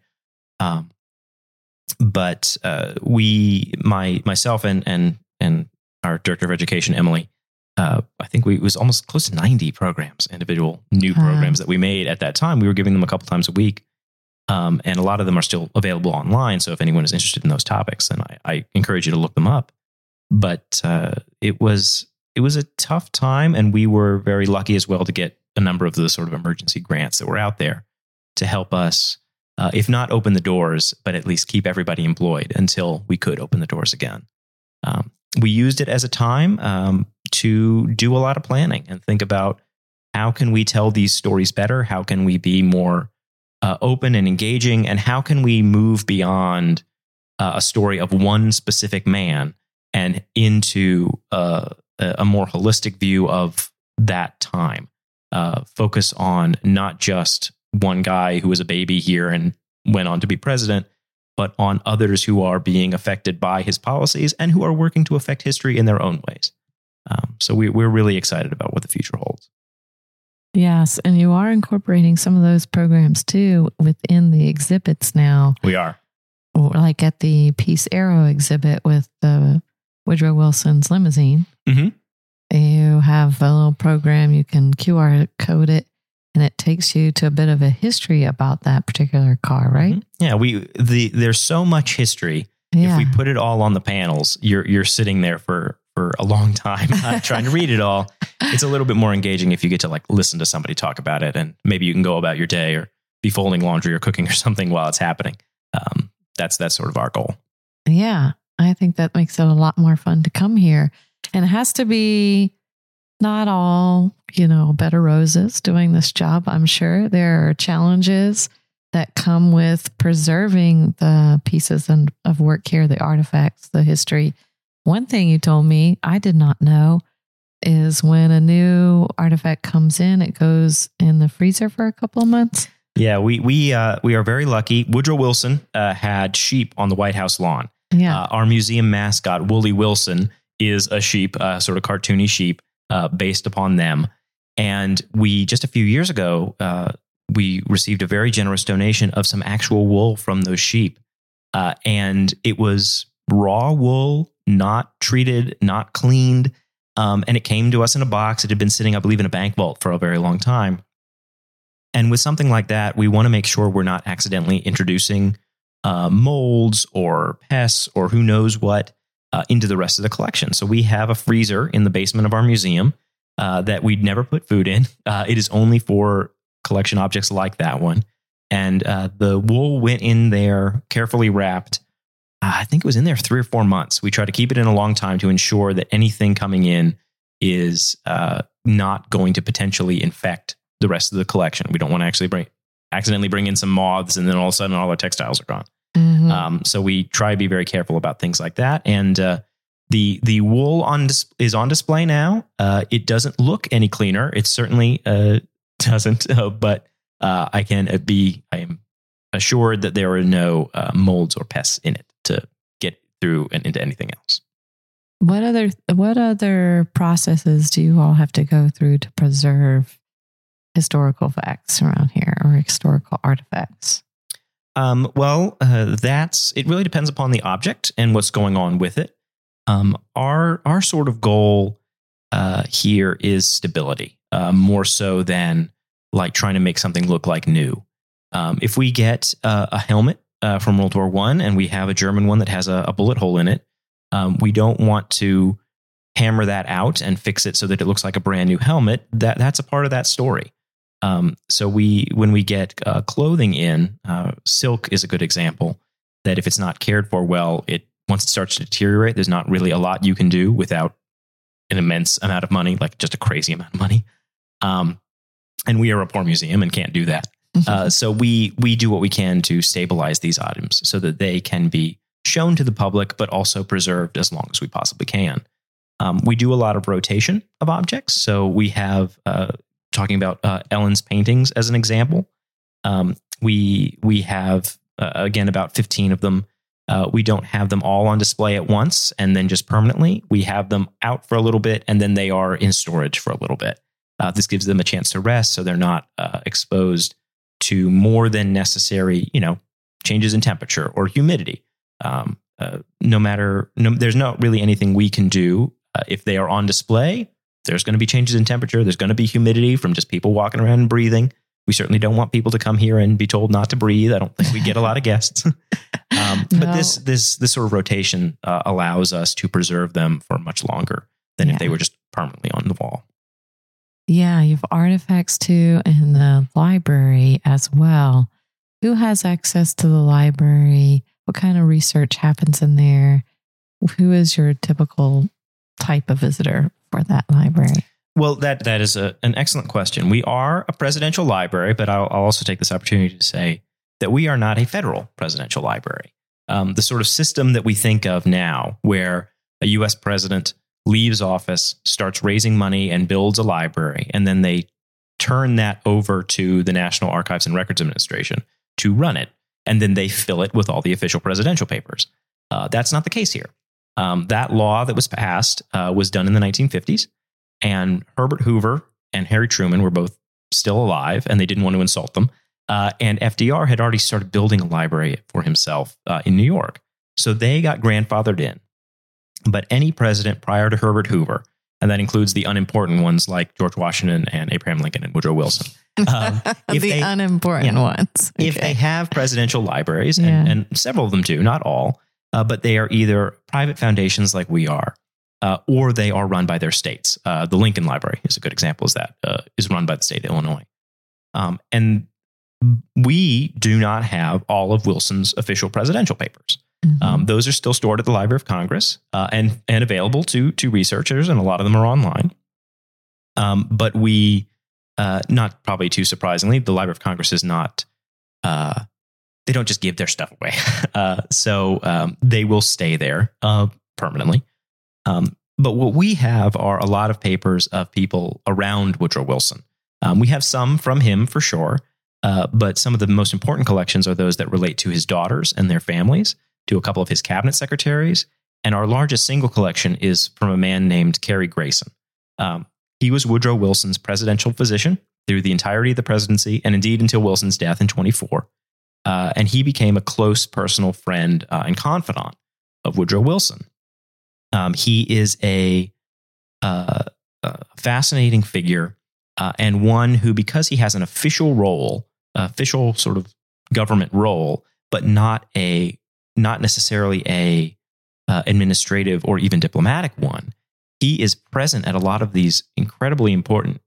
But myself and our director of education, Emily, I think it was almost close to 90 programs, individual new programs that we made at that time. We were giving them a couple times a week. And a lot of them are still available online. So if anyone is interested in those topics, then I encourage you to look them up. But it was a tough time, and we were very lucky as well to get a number of the sort of emergency grants that were out there to help us, if not open the doors, but at least keep everybody employed until we could open the doors again. We used it as a time to do a lot of planning and think about how can we tell these stories better? How can we be more open and engaging? And how can we move beyond a story of one specific man and into a more holistic view of that time? Focus on not just one guy who was a baby here and went on to be president, but on others who are being affected by his policies and who are working to affect history in their own ways. So we're really excited about what the future holds. Yes, and you are incorporating some of those programs too within the exhibits now. We are. Like at the Peace Arrow exhibit with the Woodrow Wilson's limousine. Mm-hmm. You have a little program, you can QR code it, and it takes you to a bit of a history about that particular car, right? Mm-hmm. Yeah, there's so much history. Yeah. If we put it all on the panels, you're sitting there for a long time trying to read it all. It's a little bit more engaging if you get to listen to somebody talk about it, and maybe you can go about your day or be folding laundry or cooking or something while it's happening. That's sort of our goal. Yeah, I think that makes it a lot more fun to come here. And it has to be not all, bed of roses doing this job. I'm sure there are challenges that come with preserving the pieces of work here, the artifacts, the history. One thing you told me I did not know is when a new artifact comes in, it goes in the freezer for a couple of months. Yeah, we are very lucky. Woodrow Wilson had sheep on the White House lawn. Yeah. Our museum mascot, Wooly Wilson, is a sheep, sort of cartoony sheep, based upon them. And we, just a few years ago, we received a very generous donation of some actual wool from those sheep. And it was raw wool, not treated, not cleaned. And it came to us in a box. It had been sitting, I believe, in a bank vault for a very long time. And with something like that, we want to make sure we're not accidentally introducing molds or pests or who knows what into the rest of the collection. So we have a freezer in the basement of our museum that we'd never put food in. It is only for collection objects like that one. And the wool went in there carefully wrapped. I think it was in there 3 or 4 months. We try to keep it in a long time to ensure that anything coming in is not going to potentially infect the rest of the collection. We don't want to actually accidentally bring in some moths and then all of a sudden all our textiles are gone. Mm-hmm. So we try to be very careful about things like that. And the wool is on display now. It doesn't look any cleaner. It certainly doesn't. But I am assured that there are no molds or pests in it to get through and into anything else. What other processes do you all have to go through to preserve historical facts around here or historical artifacts? It really depends upon the object and what's going on with it. Our sort of goal here is stability, more so than like trying to make something look like new. If we get a helmet from World War I and we have a German one that has a bullet hole in it, we don't want to hammer that out and fix it so that it looks like a brand new helmet. That's a part of that story. So when we get clothing in, silk is a good example that if it's not cared for well, once it starts to deteriorate, there's not really a lot you can do without an immense amount of money, like just a crazy amount of money. And we are a poor museum and can't do that. So we do what we can to stabilize these items so that they can be shown to the public, but also preserved as long as we possibly can. We do a lot of rotation of objects. So we have, talking about Ellen's paintings as an example, we have, again, about 15 of them. We don't have them all on display at once and then just permanently. We have them out for a little bit and then they are in storage for a little bit. This gives them a chance to rest so they're not exposed to more than necessary, changes in temperature or humidity. There's not really anything we can do. If they are on display, there's going to be changes in temperature. There's going to be humidity from just people walking around and breathing. We certainly don't want people to come here and be told not to breathe. I don't think we get a lot of guests. But this sort of rotation allows us to preserve them for much longer than if they were just permanently on the wall. Yeah, you have artifacts too in the library as well. Who has access to the library? What kind of research happens in there? Who is your typical type of visitor for that library? Well, that is an excellent question. We are a presidential library, but I'll also take this opportunity to say that we are not a federal presidential library. The sort of system that we think of now, where a U.S. president leaves office, starts raising money and builds a library, and then they turn that over to the National Archives and Records Administration to run it, and then they fill it with all the official presidential papers. That's not the case here. That law that was passed was done in the 1950s, and Herbert Hoover and Harry Truman were both still alive, and they didn't want to insult them. And FDR had already started building a library for himself in New York. So they got grandfathered in. But any president prior to Herbert Hoover, and that includes the unimportant ones like George Washington and Abraham Lincoln and Woodrow Wilson. Unimportant ones. Okay. If they have presidential libraries, and several of them do, not all, but they are either private foundations like we are, or they are run by their states. The Lincoln Library is a good example, is run by the state of Illinois. And we do not have all of Wilson's official presidential papers. Mm-hmm. Those are still stored at the Library of Congress and available to researchers, and a lot of them are online. But we, not probably too surprisingly, the Library of Congress is not, they don't just give their stuff away. So they will stay there permanently. But what we have are a lot of papers of people around Woodrow Wilson. We have some from him for sure, but some of the most important collections are those that relate to his daughters and their families, to a couple of his cabinet secretaries, and our largest single collection is from a man named Cary Grayson. He was Woodrow Wilson's presidential physician through the entirety of the presidency, and indeed until Wilson's death in 1924. And he became a close personal friend and confidant of Woodrow Wilson. He is a fascinating figure, and one who, because he has an official role, official sort of government role, but not necessarily a administrative or even diplomatic one, he is present at a lot of these incredibly important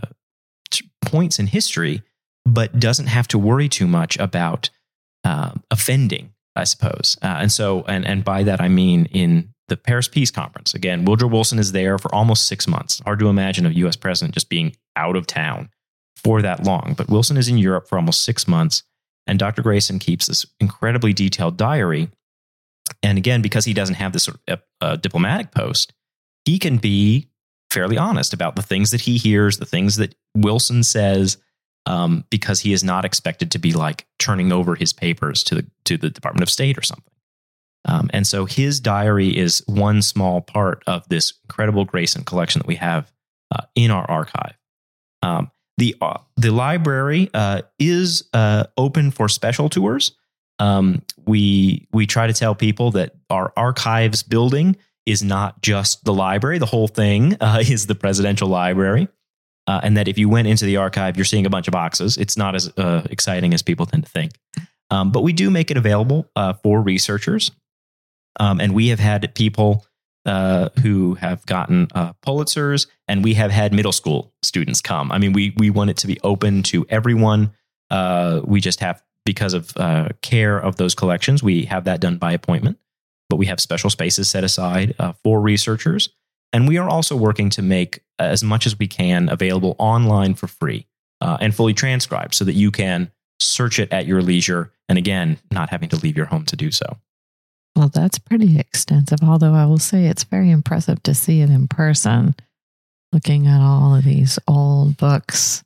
points in history, but doesn't have to worry too much about offending, I suppose. And by that I mean in the Paris Peace Conference. Again, Woodrow Wilson is there for almost 6 months. Hard to imagine a U.S. president just being out of town for that long. But Wilson is in Europe for almost 6 months, and Dr. Grayson keeps this incredibly detailed diary. And again, because he doesn't have this sort of diplomatic post, he can be fairly honest about the things that he hears, the things that Wilson says, because he is not expected to be like turning over his papers to the Department of State or something. And so his diary is one small part of this incredible Grayson collection that we have in our archive. The library is open for special tours. We try to tell people that our archives building is not just the library. The whole thing is the presidential library. And that if you went into the archive, you're seeing a bunch of boxes. It's not as exciting as people tend to think. But we do make it available for researchers. And we have had people who have gotten Pulitzers, and we have had middle school students come. I mean, we want it to be open to everyone. We just have, because of care of those collections, we have that done by appointment. But we have special spaces set aside for researchers. And we are also working to make as much as we can available online for free and fully transcribed so that you can search it at your leisure. And again, not having to leave your home to do so. Well, that's pretty extensive, although I will say it's very impressive to see it in person, looking at all of these old books.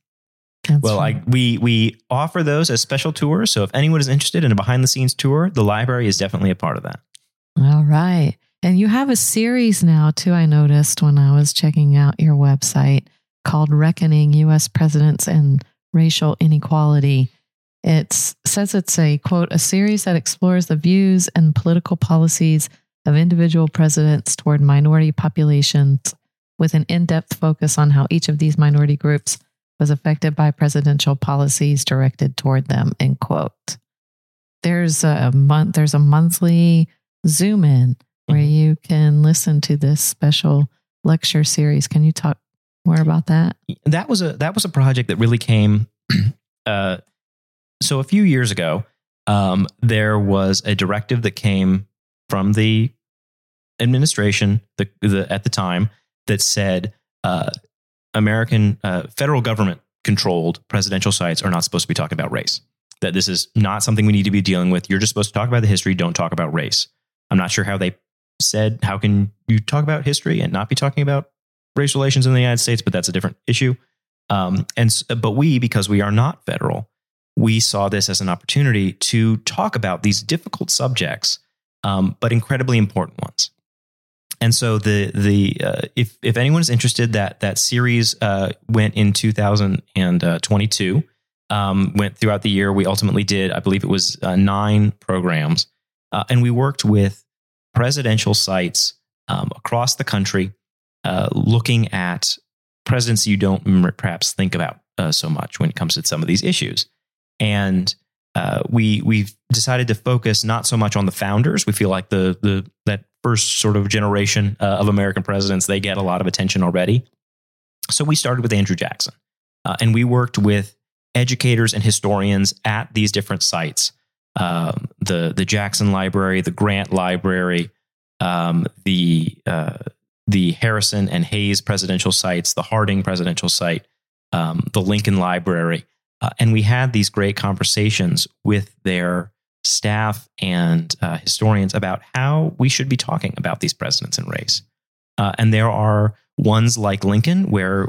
We offer those as special tours. So if anyone is interested in a behind-the-scenes tour, the library is definitely a part of that. All right. And you have a series now, too, I noticed when I was checking out your website, called Reckoning U.S. Presidents and Racial Inequality. It says it's a, quote, a series that explores the views and political policies of individual presidents toward minority populations with an in-depth focus on how each of these minority groups was affected by presidential policies directed toward them, end quote. There's a monthly Zoom in where you can listen to this special lecture series. Can you talk more about that? That was a project that really came. So a few years ago, there was a directive that came from the administration at the time that said American federal government controlled presidential sites are not supposed to be talking about race. That this is not something we need to be dealing with. You're just supposed to talk about the history. Don't talk about race. I'm not sure how they said, how can you talk about history and not be talking about race relations in the United States? But that's a different issue. But we, because we are not federal, we saw this as an opportunity to talk about these difficult subjects, but incredibly important ones. And so if anyone is interested, that series went in 2022, went throughout the year. We ultimately did, I believe it was 9 programs, and we worked with presidential sites across the country, looking at presidents you don't perhaps think about so much when it comes to some of these issues. And we've decided to focus not so much on the founders. We feel like that first sort of generation of American presidents, they get a lot of attention already. So we started with Andrew Jackson, and we worked with educators and historians at these different sites. The Jackson Library, the Grant Library, the Harrison and Hayes presidential sites, the Harding presidential site, the Lincoln Library. And we had these great conversations with their staff and historians about how we should be talking about these presidents and race. And there are ones like Lincoln where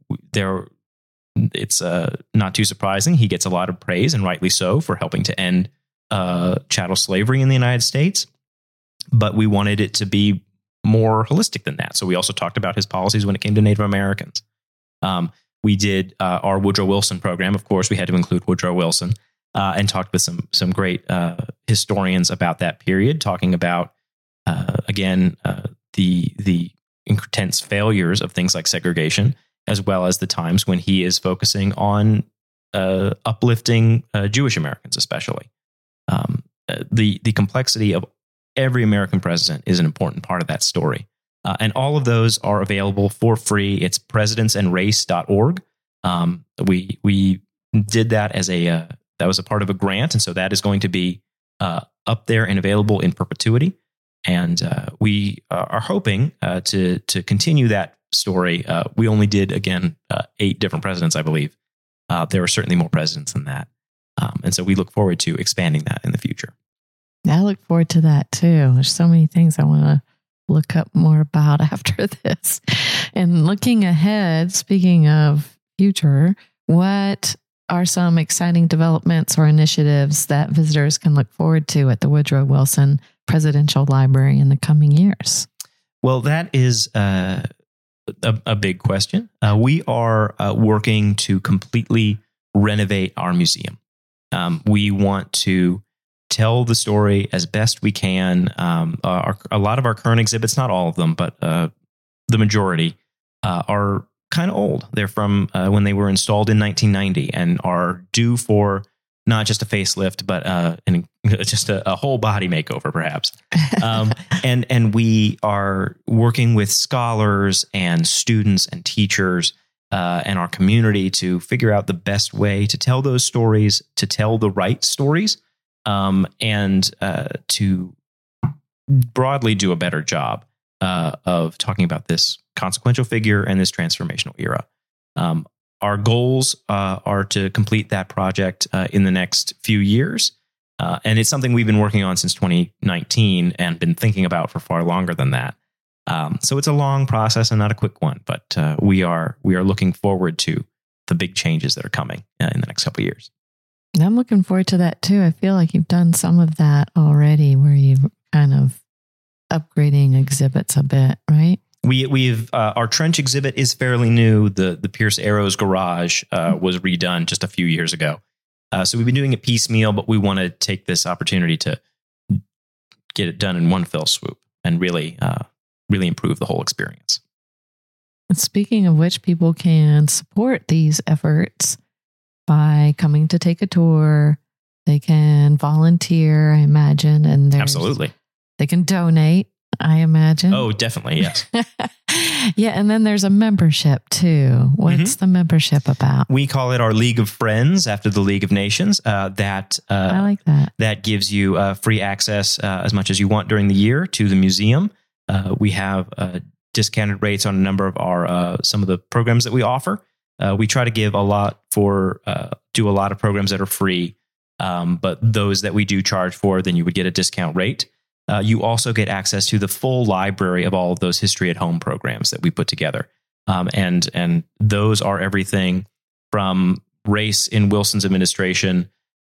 it's not too surprising. He gets a lot of praise, and rightly so, for helping to end chattel slavery in the United States. But we wanted it to be more holistic than that. So we also talked about his policies when it came to Native Americans. We did our Woodrow Wilson program. Of course, we had to include Woodrow Wilson, and talked with some great historians about that period, talking about, again, the intense failures of things like segregation, as well as the times when he is focusing on uplifting Jewish Americans, especially. The complexity of every American president is an important part of that story. And all of those are available for free. It's presidentsandrace.org. We did that as that was a part of a grant. And so that is going to be up there and available in perpetuity. And we are hoping to continue that story. We only did, again, 8 different presidents, I believe. There are certainly more presidents than that. And so we look forward to expanding that in the future. I look forward to that too. There's so many things I want to look up more about after this. And looking ahead, speaking of future, what are some exciting developments or initiatives that visitors can look forward to at the Woodrow Wilson Presidential Library in the coming years? Well, that is a big question. We are working to completely renovate our museum. We want to tell the story as best we can. A lot of our current exhibits, not all of them, but the majority, are kind of old. They're from when they were installed in 1990 and are due for not just a facelift, but just a whole body makeover, perhaps. And we are working with scholars and students and teachers and our community to figure out the best way to tell those stories, to tell the right stories, and to broadly do a better job of talking about this consequential figure and this transformational era. Our goals are to complete that project in the next few years. And it's something we've been working on since 2019 and been thinking about for far longer than that. So it's a long process and not a quick one, but we are looking forward to the big changes that are coming in the next couple of years. I'm looking forward to that too. I feel like you've done some of that already where you've kind of upgrading exhibits a bit, right? We've our trench exhibit is fairly new. The Pierce Arrows Garage was redone just a few years ago. So we've been doing it piecemeal, but we want to take this opportunity to get it done in one fell swoop and really improve the whole experience. Speaking of which, people can support these efforts by coming to take a tour. They can volunteer, I imagine, and absolutely they can donate, I imagine. Oh, definitely, yes. Yeah, and then there's a membership too. What's the membership about? We call it our League of Friends after the League of Nations. I like that. That gives you free access as much as you want during the year to the museum. We have discounted rates on a number of our some of the programs that we offer. We try to give a lot do a lot of programs that are free, but those that we do charge for, then you would get a discount rate. You also get access to the full library of all of those History at Home programs that we put together. And those are everything from race in Wilson's administration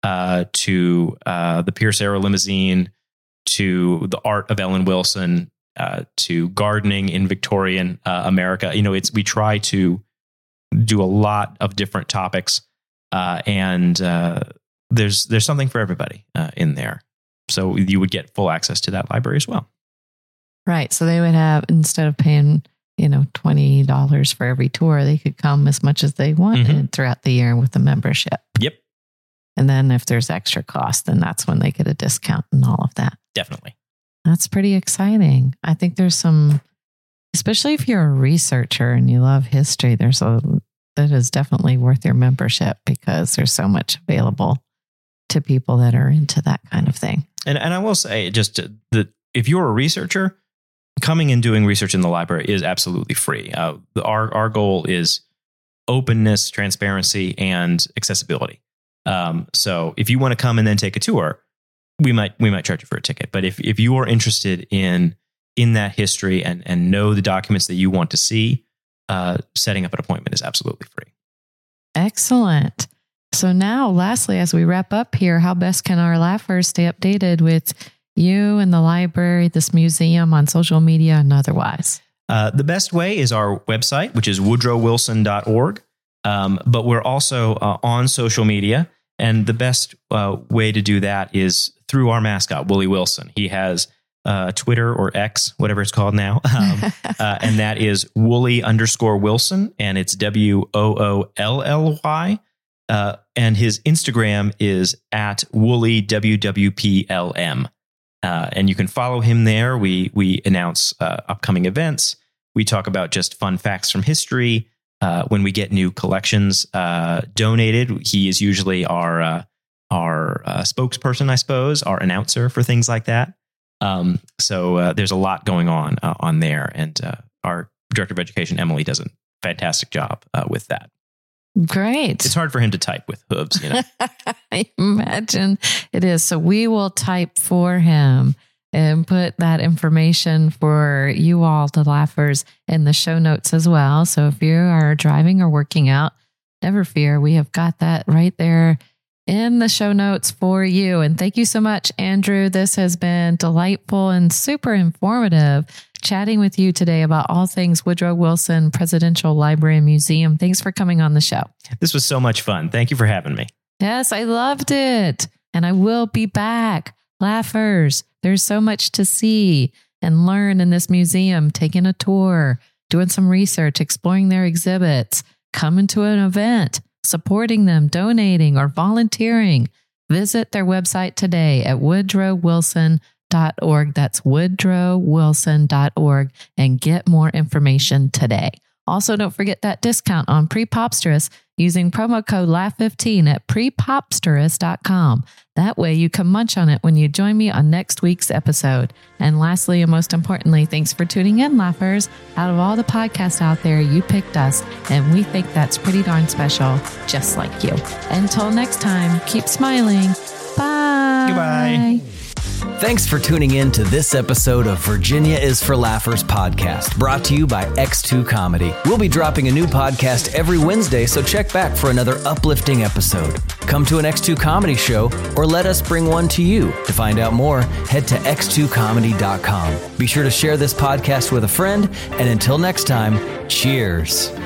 to the Pierce Arrow limousine to the art of Ellen Wilson to gardening in Victorian America. We try to do a lot of different topics, and there's something for everybody in there. So you would get full access to that library as well. Right. So they would have, instead of paying, $20 for every tour, they could come as much as they wanted throughout the year with the membership. Yep. And then if there's extra cost, then that's when they get a discount and all of that. Definitely. That's pretty exciting. I think there's some, especially if you're a researcher and you love history, that is definitely worth your membership because there's so much available to people that are into that kind of thing. And I will say just that if you're a researcher, coming and doing research in the library is absolutely free. Our goal is openness, transparency, and accessibility. So if you want to come and then take a tour, we might charge you for a ticket. But if you are interested in that history and know the documents that you want to see, setting up an appointment is absolutely free. Excellent. So now, lastly, as we wrap up here, how best can our laughers stay updated with you and the library, this museum, on social media and otherwise? The best way is our website, which is woodrowwilson.org. But we're also on social media. And the best way to do that is through our mascot, Wooly Wilson. He has Twitter or X, whatever it's called now. And that is Wooly_Wilson. And it's WOOLLY. And his Instagram is at WoolyWWPLM. And you can follow him there. We announce upcoming events. We talk about just fun facts from history. When we get new collections donated, he is usually our spokesperson, I suppose, our announcer for things like that. So there's a lot going on there. And our director of education, Emily, does a fantastic job with that. Great. It's hard for him to type with hooves, I imagine it is. So we will type for him and put that information for you all, the laughers, in the show notes as well. So if you are driving or working out, never fear. We have got that right there in the show notes for you. And thank you so much, Andrew. This has been delightful and super informative chatting with you today about all things Woodrow Wilson Presidential Library and Museum. Thanks for coming on the show. This was so much fun. Thank you for having me. Yes, I loved it. And I will be back. Laughers, there's so much to see and learn in this museum, taking a tour, doing some research, exploring their exhibits, coming to an event, supporting them, donating, or volunteering. Visit their website today at woodrowwilson.org. That's woodrowwilson.org, and get more information today. Also, don't forget that discount on Prepopsterous using promo code LAUGH15 at prepopsterous.com. That way you can munch on it when you join me on next week's episode. And lastly, and most importantly, thanks for tuning in, Laughers. Out of all the podcasts out there, you picked us, and we think that's pretty darn special, just like you. Until next time, keep smiling. Bye. Goodbye. Thanks for tuning in to this episode of Virginia is for Laughers podcast, brought to you by X2 Comedy. We'll be dropping a new podcast every Wednesday, so check back for another uplifting episode. Come to an X2 Comedy show or let us bring one to you. To find out more, head to x2comedy.com. Be sure to share this podcast with a friend, and until next time, cheers.